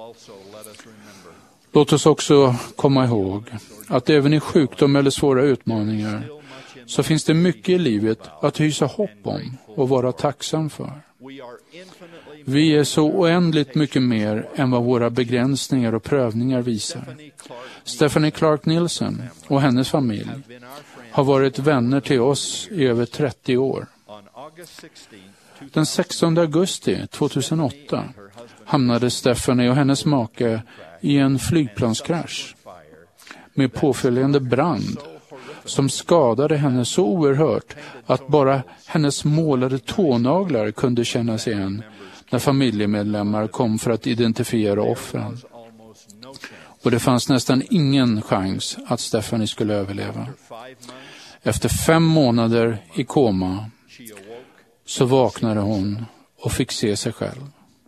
Speaker 2: Låt oss också komma ihåg att även i sjukdom eller svåra utmaningar så finns det mycket i livet att hysa hopp om och vara tacksam för. Vi är så oändligt mycket mer än vad våra begränsningar och prövningar visar. Stephanie Clark Nielsen och hennes familj har varit vänner till oss i över trettio år. Den sextonde augusti tjugohundraåtta hamnade Stephanie och hennes make i en flygplanskrasch med påföljande brand som skadade henne så oerhört att bara hennes målade tånaglar kunde kännas igen när familjemedlemmar kom för att identifiera offren. Och det fanns nästan ingen chans att Stephanie skulle överleva. Efter fem månader i koma så vaknade hon och fick se sig själv.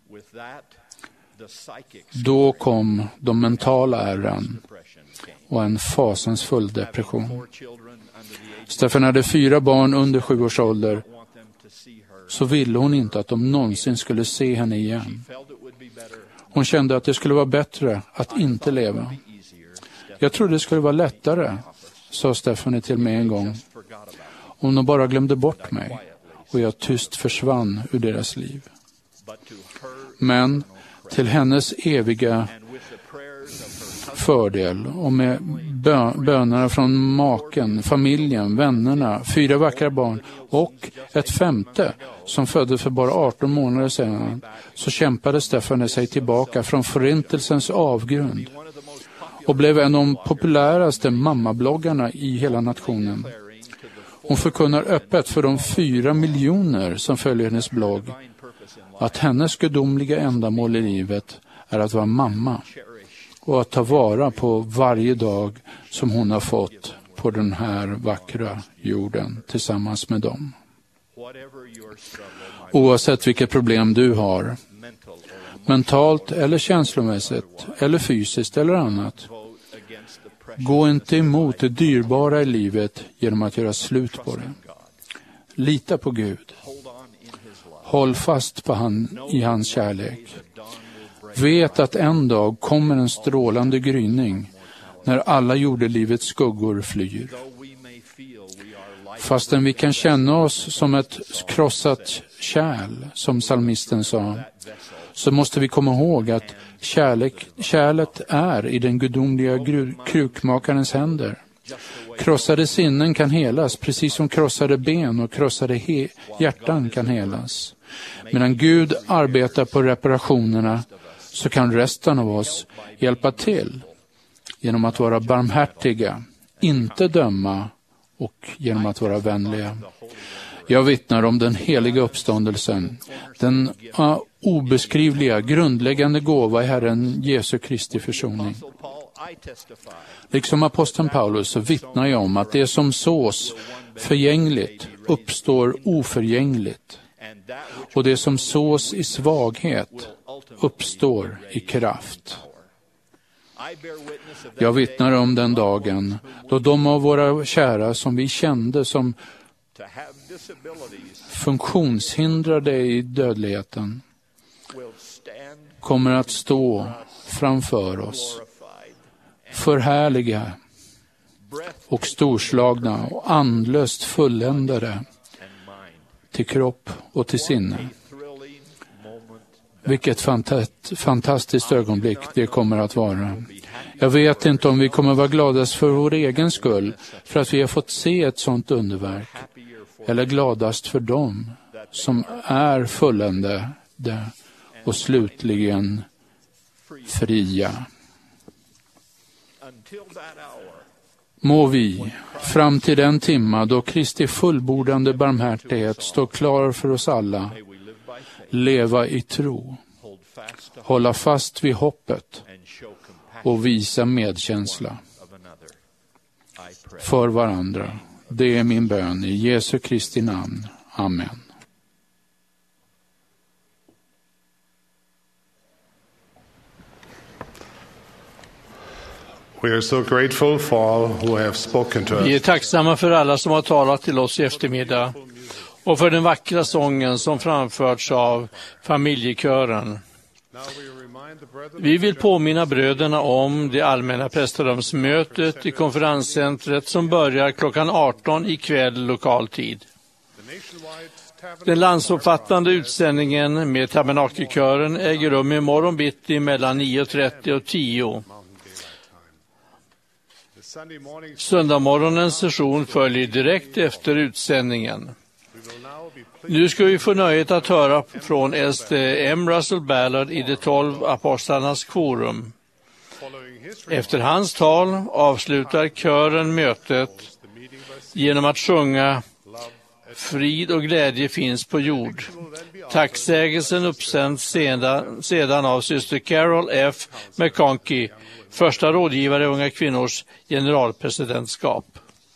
Speaker 2: Då kom de mentala ärran och en fasansfull depression. Stefan hade fyra barn under sju års ålder, så ville hon inte att de någonsin skulle se henne igen. Hon kände att det skulle vara bättre att inte leva. Jag trodde det skulle vara lättare, sa Stephanie till mig en gång, om de bara glömde bort mig och jag tyst försvann ur deras liv. Men till hennes eviga fördel och med bönerna från maken, familjen, vännerna, fyra vackra barn och ett femte som föddes för bara arton månader sedan, så kämpade Stephanie sig tillbaka från förintelsens avgrund och blev en av de populäraste mammabloggarna i hela nationen. Hon förkunnar öppet för de fyra miljoner som följer hennes blogg att hennes gudomliga ändamål i livet är att vara mamma och att ta vara på varje dag som hon har fått på den här vackra jorden tillsammans med dem. Oavsett vilket problem du har, mentalt eller känslomässigt eller fysiskt eller annat, gå inte emot det dyrbara i livet genom att göra slut på det. Lita på Gud. Håll fast på han, i hans kärlek. Vet att en dag kommer en strålande gryning när alla jordelivets skuggor flyr. Fastän vi kan känna oss som ett krossat kärl, som psalmisten sa, så måste vi komma ihåg att kärlek, kärlet är i den gudomliga krukmakarens händer. Krossade sinnen kan helas, precis som krossade ben och krossade he- hjärtan kan helas. Medan Gud arbetar på reparationerna så kan resten av oss hjälpa till genom att vara barmhärtiga, inte döma och genom att vara vänliga. Jag vittnar om den heliga uppståndelsen, den uh, obeskrivliga, grundläggande gåva i Herren Jesu Kristi försoning. Liksom aposteln Paulus så vittnar jag om att det som sås förgängligt uppstår oförgängligt, och det som sås i svaghet uppstår i kraft. Jag vittnar om den dagen då de av våra kära som vi kände som funktionshindrade i dödligheten kommer att stå framför oss, förhärliga och storslagna och andlöst fulländade till kropp och till sinne. Vilket fanta- fantastiskt ögonblick det kommer att vara. Jag vet inte om vi kommer vara gladast för vår egen skull, för att vi har fått se ett sådant underverk, eller gladast för dem som är fulländade och slutligen fria. Må vi, fram till den timma då Kristi fullbordande barmhärtighet står klar för oss alla, leva i tro, hålla fast vid hoppet och visa medkänsla för varandra. Det är min bön i Jesu Kristi namn. Amen.
Speaker 7: We are so grateful for all who have spoken to us.
Speaker 3: Vi är tacksamma för alla som har talat till oss i eftermiddag och för den vackra sången som framförts av familjekören. Vi vill påminna bröderna om det allmänna prästedömsmötet i konferenscentret som börjar klockan arton ikväll lokal tid. Den landsomfattande utsändningen med tabernakelkören äger rum i morgon bitti mellan nio och trettio och tio. Söndagmorgonens session följer direkt efter utsändningen. Nu ska vi få nöjet att höra från äldste M. Russell Ballard i de tolv apostlarnas forum. Efter hans tal avslutar kören mötet genom att sjunga Frid och glädje finns på jord. Tacksägelsen uppsänds sedan, sedan av syster Carol F. McConkie, första rådgivare i Unga kvinnors generalpresidentskap.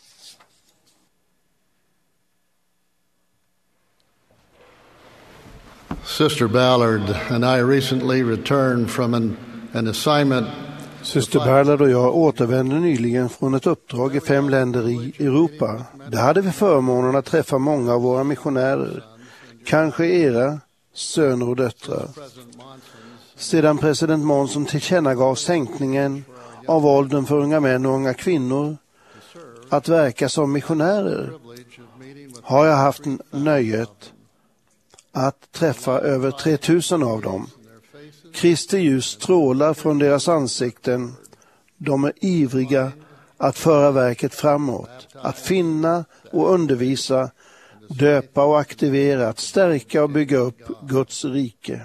Speaker 14: Sister Ballard and I recently returned from an, an assignment.
Speaker 5: Syster Ballard och jag återvände nyligen från ett uppdrag i fem länder i Europa. Där hade vi förmånen att träffa många av våra missionärer, kanske era söner och döttrar. Sedan president Monson tillkännagav sänkningen av åldern för unga män och unga kvinnor att verka som missionärer har jag haft nöjet att träffa över tre tusen av dem. Kristi ljus strålar från deras ansikten. De är ivriga att föra verket framåt, att finna och undervisa, döpa och aktivera, att stärka och bygga upp Guds rike.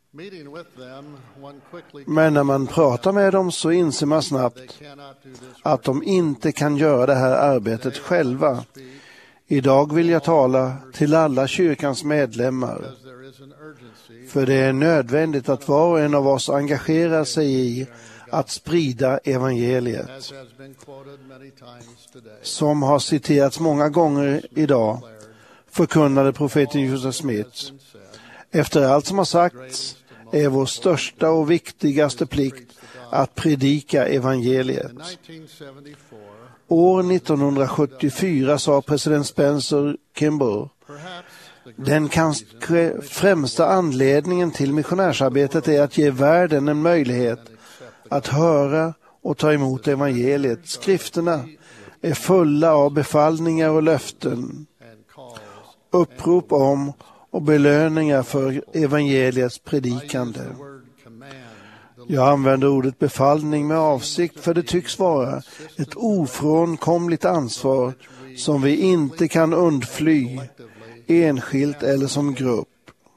Speaker 5: Men när man pratar med dem så inser man snabbt att de inte kan göra det här arbetet själva. Idag vill jag tala till alla kyrkans medlemmar, för det är nödvändigt att var och en av oss engagerar sig i att sprida evangeliet. Som har citerats många gånger idag förkunnade profeten Joseph Smith: efter allt som har sagts är vår största och viktigaste plikt att predika evangeliet. År nittonhundrasjuttiofyra sa president Spencer Kimball: den kanske främsta anledningen till missionärsarbetet är att ge världen en möjlighet att höra och ta emot evangeliet. Skrifterna är fulla av befallningar och löften, upprop om och belöningar för evangeliets predikande. Jag använder ordet befallning med avsikt, för det tycks vara ett ofrånkomligt ansvar som vi inte kan undfly, enskilt eller som grupp.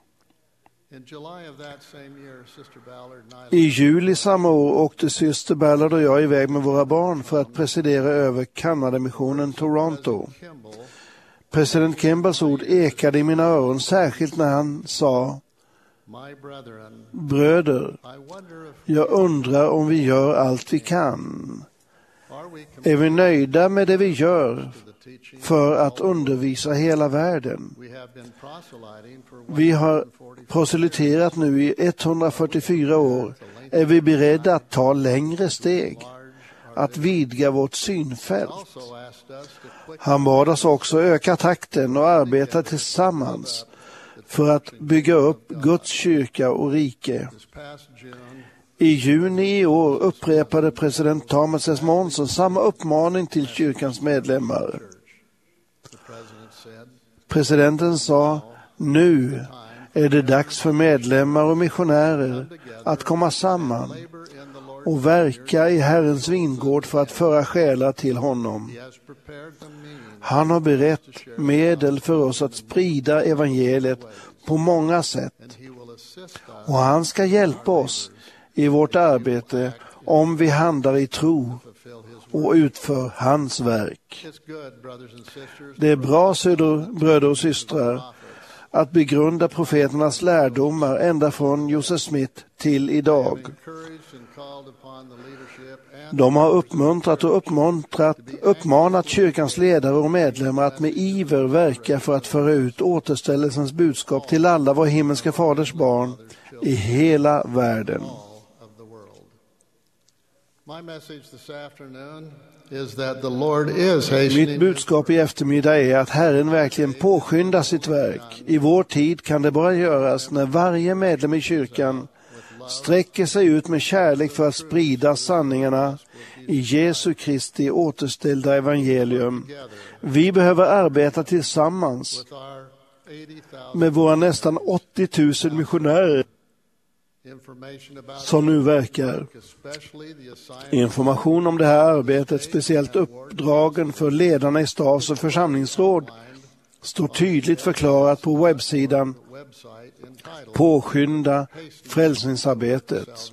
Speaker 5: I juli samma år åkte syster Ballard och jag iväg med våra barn för att presidera över Kanadamissionen Toronto. President Kimballs ord ekade i mina öron, särskilt när han sa: bröder, jag undrar om vi gör allt vi kan. Är vi nöjda med det vi gör för att undervisa hela världen? Vi har proselyterat nu i etthundrafyrtiofyra år. Är vi beredda att ta längre steg, att vidga vårt synfält? Han bad oss också öka takten och arbeta tillsammans för att bygga upp Guds kyrka och rike. I juni i år upprepade president Thomas S. Monson samma uppmaning till kyrkans medlemmar. Presidenten sa: nu är det dags för medlemmar och missionärer att komma samman och verka i Herrens vingård för att föra själar till honom. Han har berett medel för oss att sprida evangeliet på många sätt, och han ska hjälpa oss i vårt arbete om vi handlar i tro och utför hans verk. Det är bra, söder, bröder och systrar, att begrunda profeternas lärdomar ända från Joseph Smith till idag. De har uppmuntrat och uppmuntrat, uppmanat kyrkans ledare och medlemmar att med iver verka för att föra ut återställelsens budskap till alla vår himmelska faders barn i hela världen. Mitt budskap i eftermiddag är att Herren verkligen påskyndar sitt verk. I vår tid kan det bara göras när varje medlem i kyrkan sträcker sig ut med kärlek för att sprida sanningarna i Jesu Kristi återställda evangelium. Vi behöver arbeta tillsammans med våra nästan åttio tusen missionärer som nu verkar. Information om det här arbetet, speciellt uppdragen för ledarna i stats- och församlingsråd, står tydligt förklarat på webbsidan Påskynda frälsningsarbetet.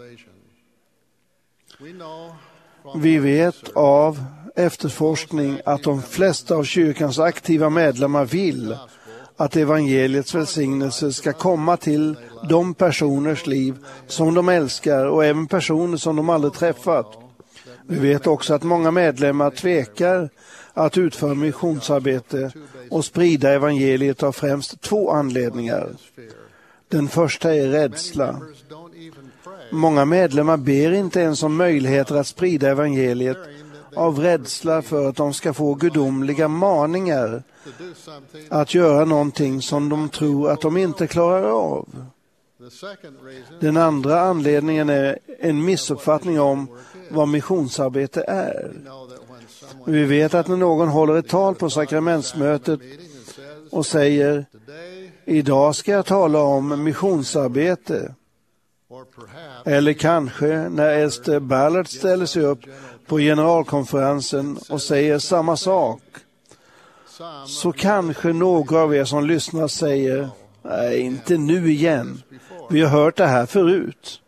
Speaker 5: Vi vet av efterforskning att de flesta av kyrkans aktiva medlemmar vill att evangeliets välsignelse ska komma till de personers liv som de älskar och även personer som de aldrig träffat. Vi vet också att många medlemmar tvekar att utföra missionsarbete och sprida evangeliet av främst två anledningar. Den första är rädsla. Många medlemmar ber inte ens om möjligheter att sprida evangeliet av rädsla för att de ska få gudomliga maningar att göra någonting som de tror att de inte klarar av. Den andra anledningen är en missuppfattning om vad missionsarbete är. Vi vet att när någon håller ett tal på sakramentsmötet och säger: idag ska jag tala om missionsarbete. Eller kanske när Esther Ballard ställer sig upp på generalkonferensen och säger samma sak. Så kanske några av er som lyssnar säger: nej, inte nu igen. Vi har hört det här förut.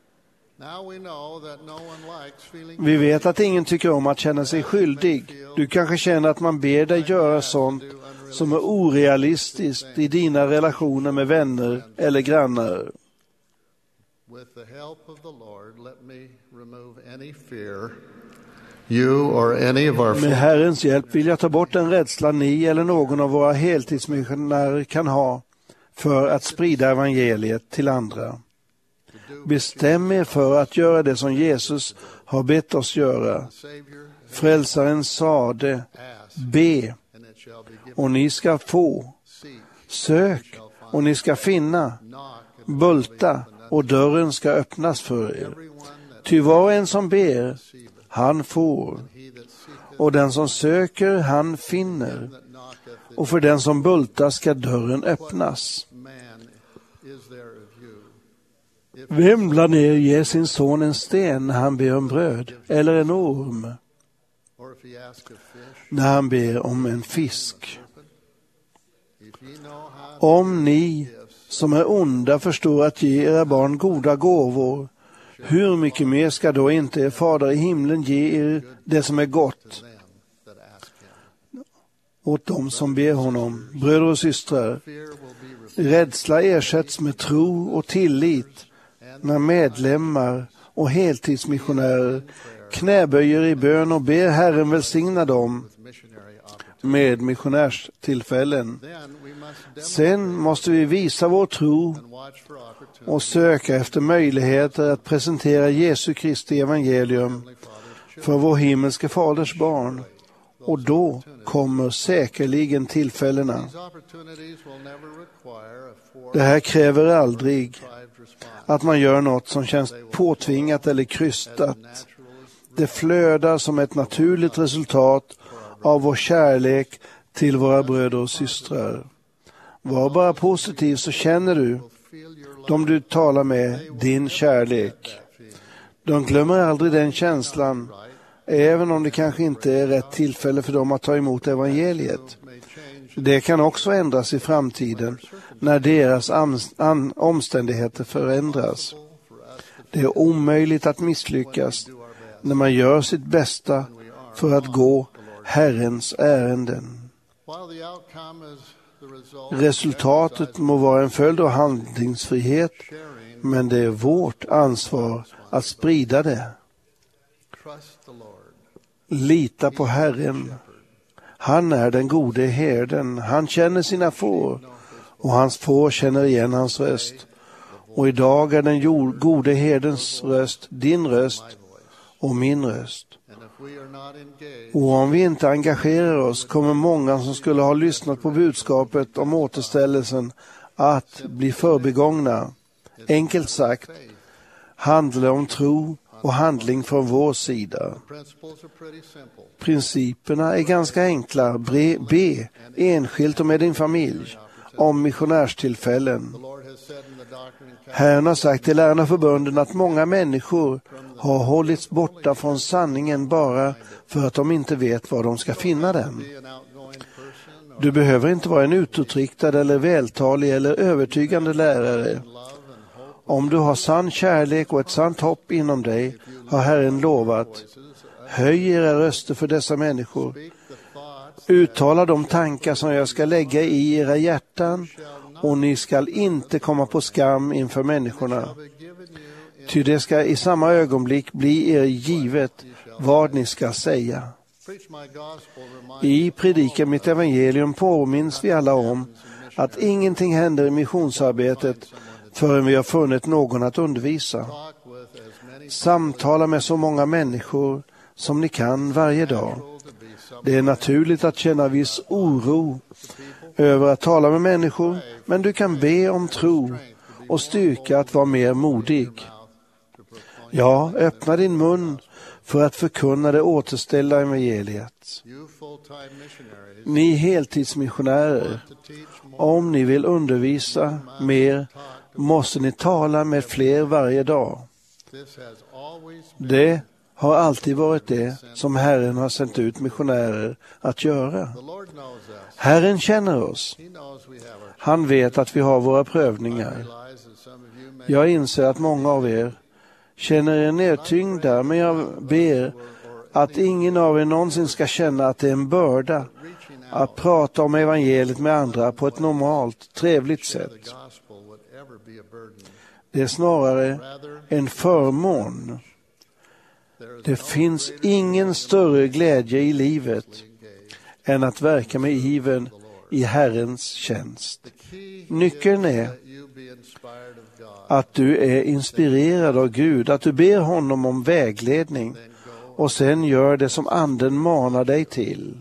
Speaker 5: Vi vet att ingen tycker om att känna sig skyldig. Du kanske känner att man ber dig göra sånt som är orealistiskt i dina relationer med vänner eller grannar. Med Herrens hjälp vill jag ta bort den rädsla ni eller någon av våra heltidsmissionärer kan ha för att sprida evangeliet till andra. Bestäm er för att göra det som Jesus har bett oss göra. Frälsaren sade: be och ni ska få. Sök och ni ska finna. Bulta och dörren ska öppnas för er. Ty var och en som ber, han får. Och den som söker, han finner. Och för den som bultar ska dörren öppnas. Vem bland er ger sin son en sten när han ber om bröd, eller en orm när han ber om en fisk? Om ni som är onda förstår att ge era barn goda gåvor, hur mycket mer ska då inte er fader i himlen ge er det som är gott? åt dem som ber honom. Bröder och systrar, rädsla ersätts med tro och tillit när medlemmar och heltidsmissionärer knäböjer i bön och ber Herren välsigna dem med missionärstillfällen. Sen måste vi visa vår tro och söka efter möjligheter att presentera Jesu Kristi evangelium för vår himmelske faders barn. Och då kommer säkerligen tillfällena. Det här kräver aldrig att man gör något som känns påtvingat eller krystat. Det flödar som ett naturligt resultat av vår kärlek till våra bröder och systrar. Var bara positiv, så känner du dem du talar med din kärlek. De glömmer aldrig den känslan, även om det kanske inte är rätt tillfälle för dem att ta emot evangeliet. Det kan också ändras i framtiden när deras omständigheter förändras. Det är omöjligt att misslyckas när man gör sitt bästa för att gå Herrens ärenden. Resultatet må vara en följd av handlingsfrihet, men det är vårt ansvar att sprida det. Lita på Herren. Han är den gode herden. Han känner sina får, och hans får känner igen hans röst. Och idag är den gode herdens röst din röst och min röst. Och om vi inte engagerar oss kommer många som skulle ha lyssnat på budskapet om återställelsen att bli förbigångna. Enkelt sagt handlar om tro och handling från vår sida. Principerna är ganska enkla. Bre, be enskilt och med din familj om missionärstillfällen. Herren har sagt till lärarna förbunden att många människor har hållits borta från sanningen bara för att de inte vet var de ska finna den. Du behöver inte vara en utåtriktad eller vältalig eller övertygande lärare. Om du har sann kärlek och ett sant hopp inom dig har Herren lovat: höj era röster för dessa människor. Uttala de tankar som jag ska lägga i era hjärtan, och ni ska inte komma på skam inför människorna. Ty det ska i samma ögonblick bli er givet vad ni ska säga. I Predika mitt evangelium påminns vi alla om att ingenting händer i missionsarbetet förrän vi har funnit någon att undervisa. Samtala med så många människor som ni kan varje dag. Det är naturligt att känna viss oro över att tala med människor, men du kan be om tro och styrka att vara mer modig. Ja, öppna din mun för att förkunna det återställda evangeliet. Ni heltidsmissionärer, om ni vill undervisa mer måste ni tala med fler varje dag. Det har alltid varit det som Herren har sänt ut missionärer att göra. Herren känner oss. Han vet att vi har våra prövningar. Jag inser att många av er känner er nedtyngda, men jag ber att ingen av er någonsin ska känna att det är en börda att prata om evangeliet med andra på ett normalt, trevligt sätt. Det är snarare en förmån. Det finns ingen större glädje i livet än att verka med iven i Herrens tjänst. Nyckeln är att du är inspirerad av Gud, att du ber honom om vägledning och sen gör det som anden manar dig till.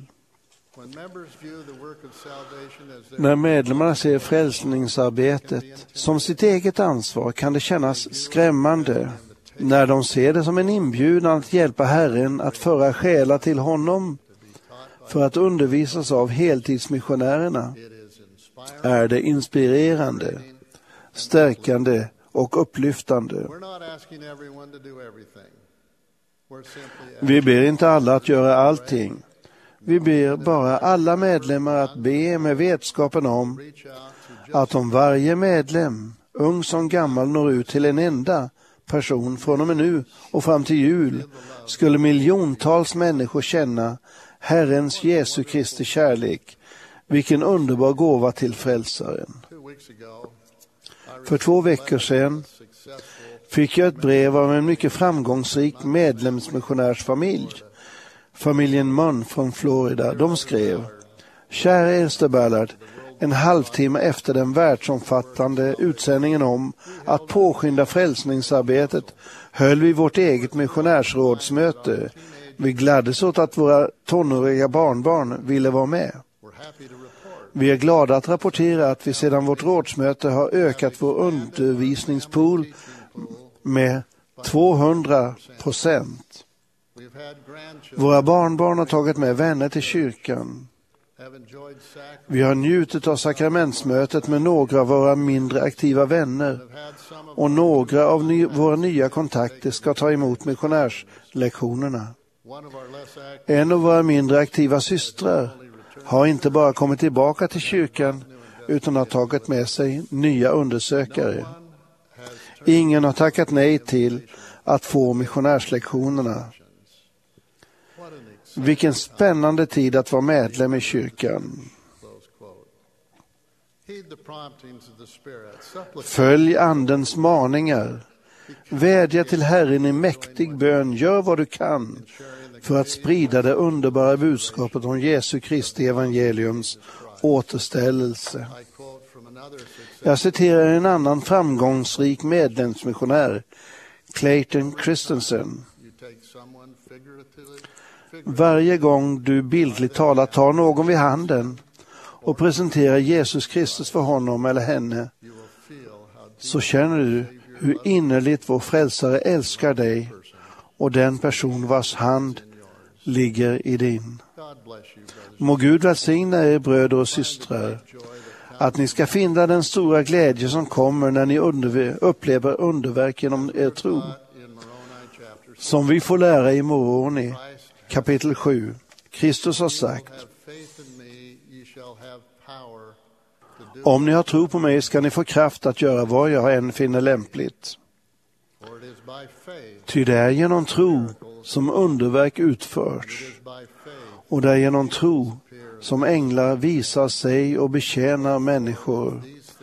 Speaker 5: När medlemmarna ser frälsningsarbetet som sitt eget ansvar kan det kännas skrämmande. När de ser det som en inbjudan att hjälpa Herren att föra själar till honom för att undervisas av heltidsmissionärerna är det inspirerande, stärkande och upplyftande. Vi ber inte alla att göra allting. Vi ber bara alla medlemmar att be med vetskapen om att om varje medlem, ung som gammal, når ut till en enda person från och med nu och fram till jul, skulle miljontals människor känna Herrens Jesu Kristi kärlek, vilken underbar gåva till frälsaren. För två veckor sedan fick jag ett brev av en mycket framgångsrik medlemsmissionärsfamilj, familjen Munn från Florida. De skrev: Kära Elster Ballard, en halvtimme efter den världsomfattande utsändningen om att påskynda frälsningsarbetet höll vi vårt eget missionärsrådsmöte. Vi gladdes åt att våra tonåriga barnbarn ville vara med. Vi är glada att rapportera att vi sedan vårt rådsmöte har ökat vår undervisningspool med tvåhundra procent. Våra barnbarn har tagit med vänner till kyrkan. Vi har njutit av sakramentsmötet med några av våra mindre aktiva vänner, och några av ny- våra nya kontakter ska ta emot missionärslektionerna. En av våra mindre aktiva systrar har inte bara kommit tillbaka till kyrkan utan har tagit med sig nya undersökare. Ingen har tackat nej till att få missionärslektionerna. Vilken spännande tid att vara medlem i kyrkan. Följ andens maningar. Vädja till Herren i mäktig bön. Gör vad du kan för att sprida det underbara budskapet om Jesu Kristi evangeliums återställelse. Jag citerar en annan framgångsrik medlemsmissionär, Clayton Christensen. Varje gång du bildligt talat tar någon vid handen och presenterar Jesus Kristus för honom eller henne, så känner du hur innerligt vår frälsare älskar dig och den person vars hand ligger i din. Må Gud välsigna er bröder och systrar, att ni ska finna den stora glädje som kommer när ni under, upplever underverk genom er tro. Som vi får lära i Moroni, kapitel sju. Kristus har sagt: om ni har tro på mig ska ni få kraft att göra vad jag än finner lämpligt. Ty det är genom tro som underverk utförs, och det är genom tro som änglar visar sig och betjänar människor.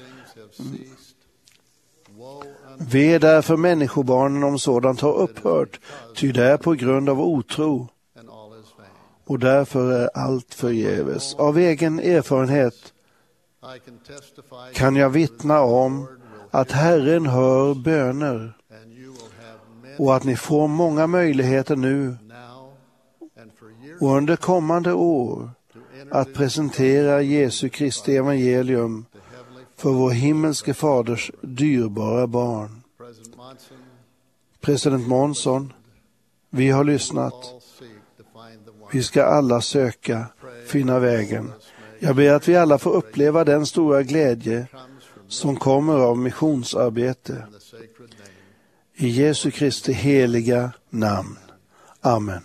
Speaker 5: Ve därför människobarnen om sådant har upphört, ty det är på grund av otro. Och därför är allt förgäves. Av egen erfarenhet kan jag vittna om att Herren hör böner och att ni får många möjligheter nu och under kommande år att presentera Jesu Kristi evangelium för vår himmelske faders dyrbara barn. President Monson, vi har lyssnat. Vi ska alla söka, finna vägen. Jag ber att vi alla får uppleva den stora glädje som kommer av missionsarbete. I Jesu Kristi heliga namn. Amen.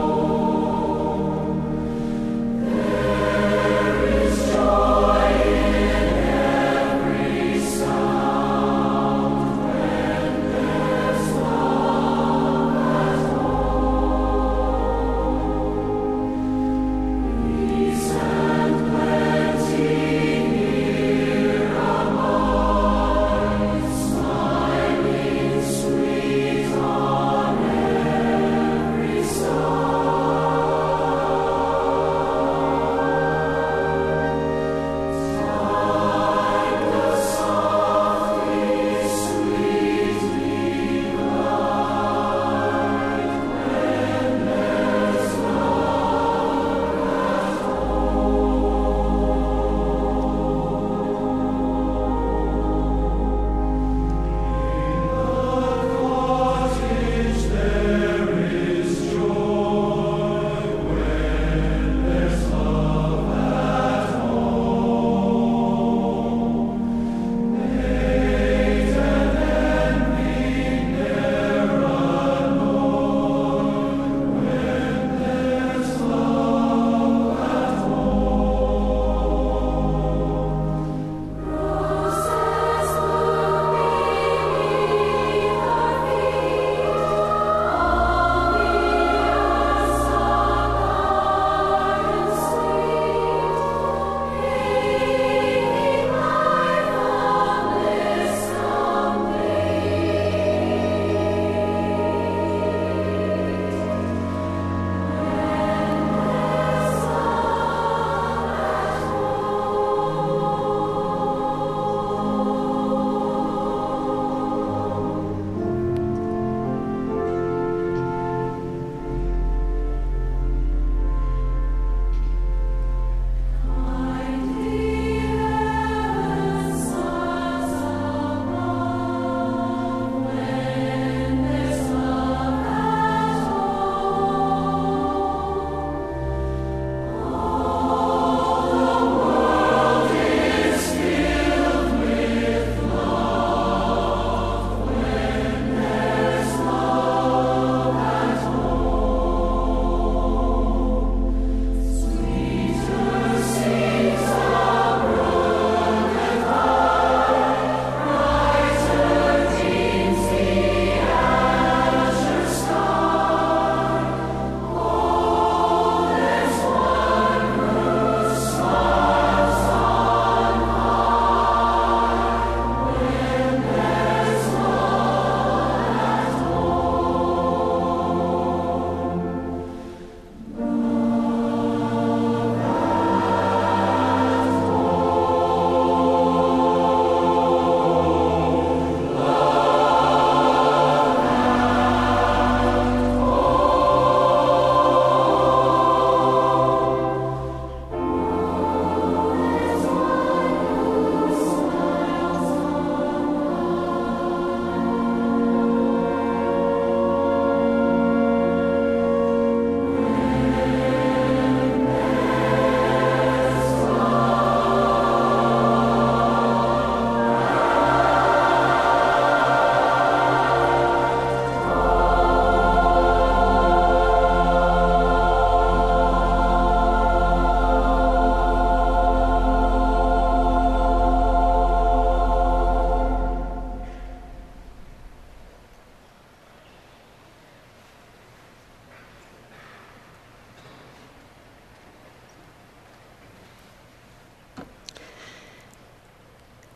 Speaker 15: Joy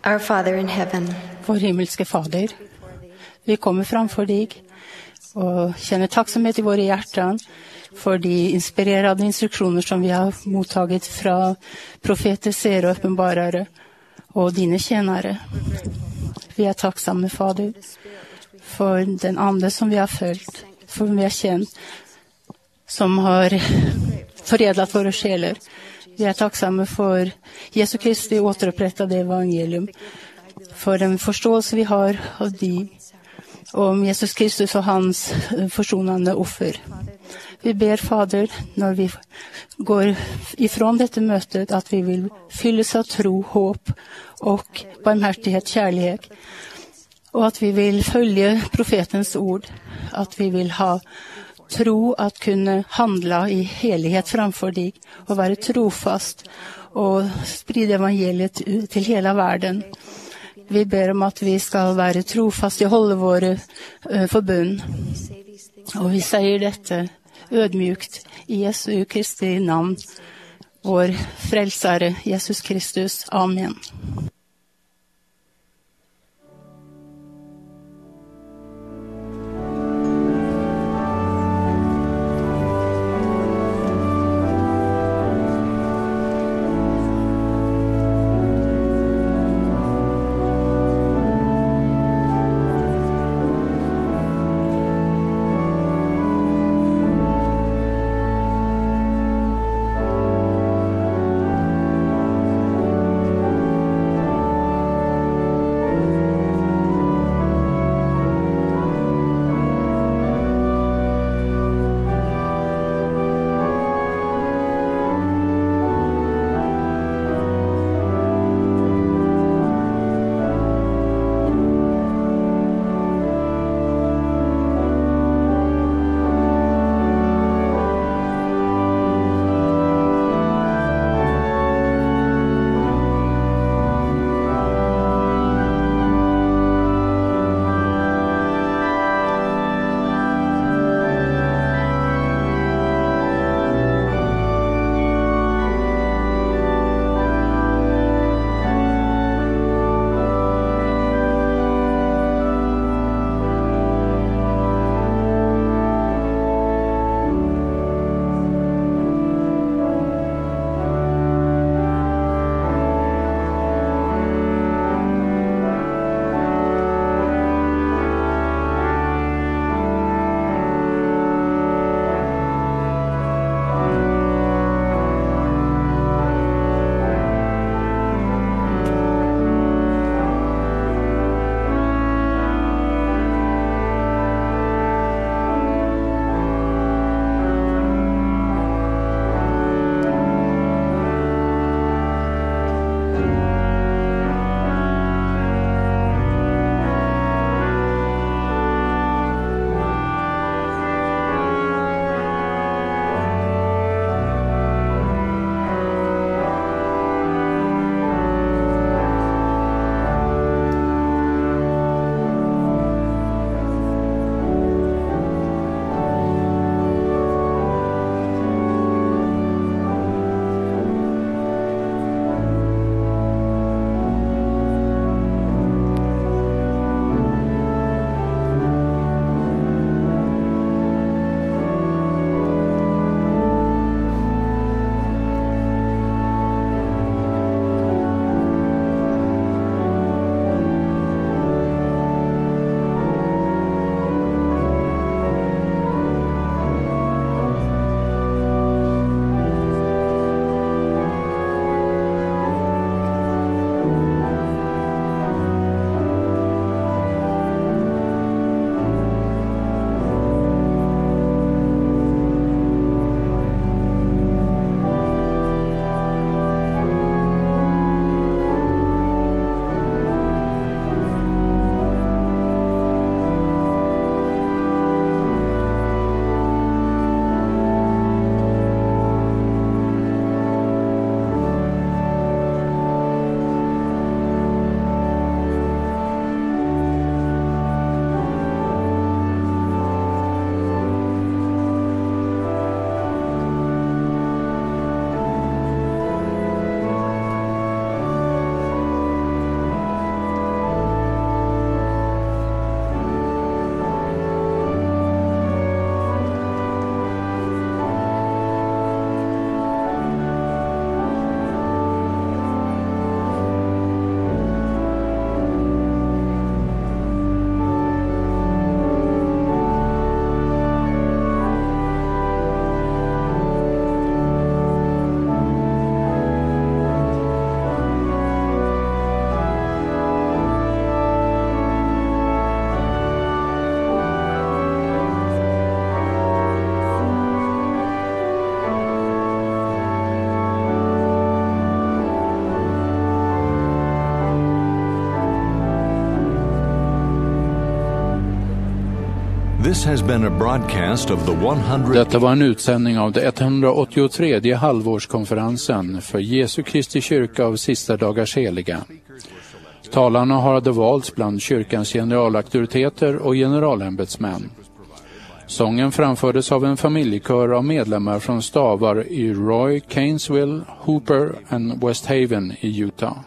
Speaker 15: Our Father in heaven.
Speaker 16: Vår himmelske Fader, vi kommer framfor deg og kjenner takksomhet i våre hjerter for de inspirerende instruksjoner som vi har mottaget fra profeter, seere og åpenbarere og dine tjenere. Vi er takksomme, Fader, for den ande som vi har følt, for vi har kjent, som har foredlet våre sjeler. Vi er takksomme for Jesu Kristi återupprättade evangelium, for den forståelse vi har av de, om Jesus Kristus og hans forsonende offer. Vi ber, Fader, når vi går ifrån dette møtet, at vi vil fylles av tro, håp og barmhärtighet, kjærlighet, og at vi vil følge profetens ord, at vi vil ha tro at kunne handle i helighet framfor deg, og være trofast og spride evangeliet til hele verden. Vi ber om at vi skal være trofast i å holde våre uh, forbund. Og vi sier dette ødmjukt i Jesu Kristi navn, vår frelsere Jesus Kristus. Amen.
Speaker 1: This has been a broadcast of the one hundred...
Speaker 2: Detta var en utsändning av det etthundraåttiotre halvårskonferensen för Jesu Kristi kyrka av sista dagars heliga. Talarna hade valts bland kyrkans generalauktoriteter och generalämbetsmän. Sången framfördes av en familjekör av medlemmar från stavar i Roy, Cainesville, Hooper och West Haven i Utah.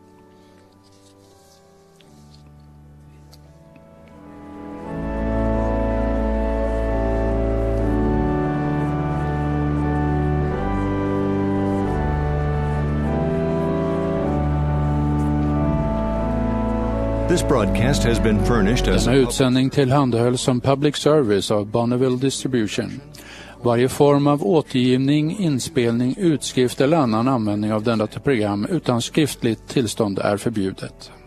Speaker 1: This broadcast has been furnished as...
Speaker 2: Denna utsändning tillhandahölls som public service av Bonneville Distribution. Varje form av återgivning, inspelning, utskrift eller annan användning av detta program utan skriftligt tillstånd är förbjudet.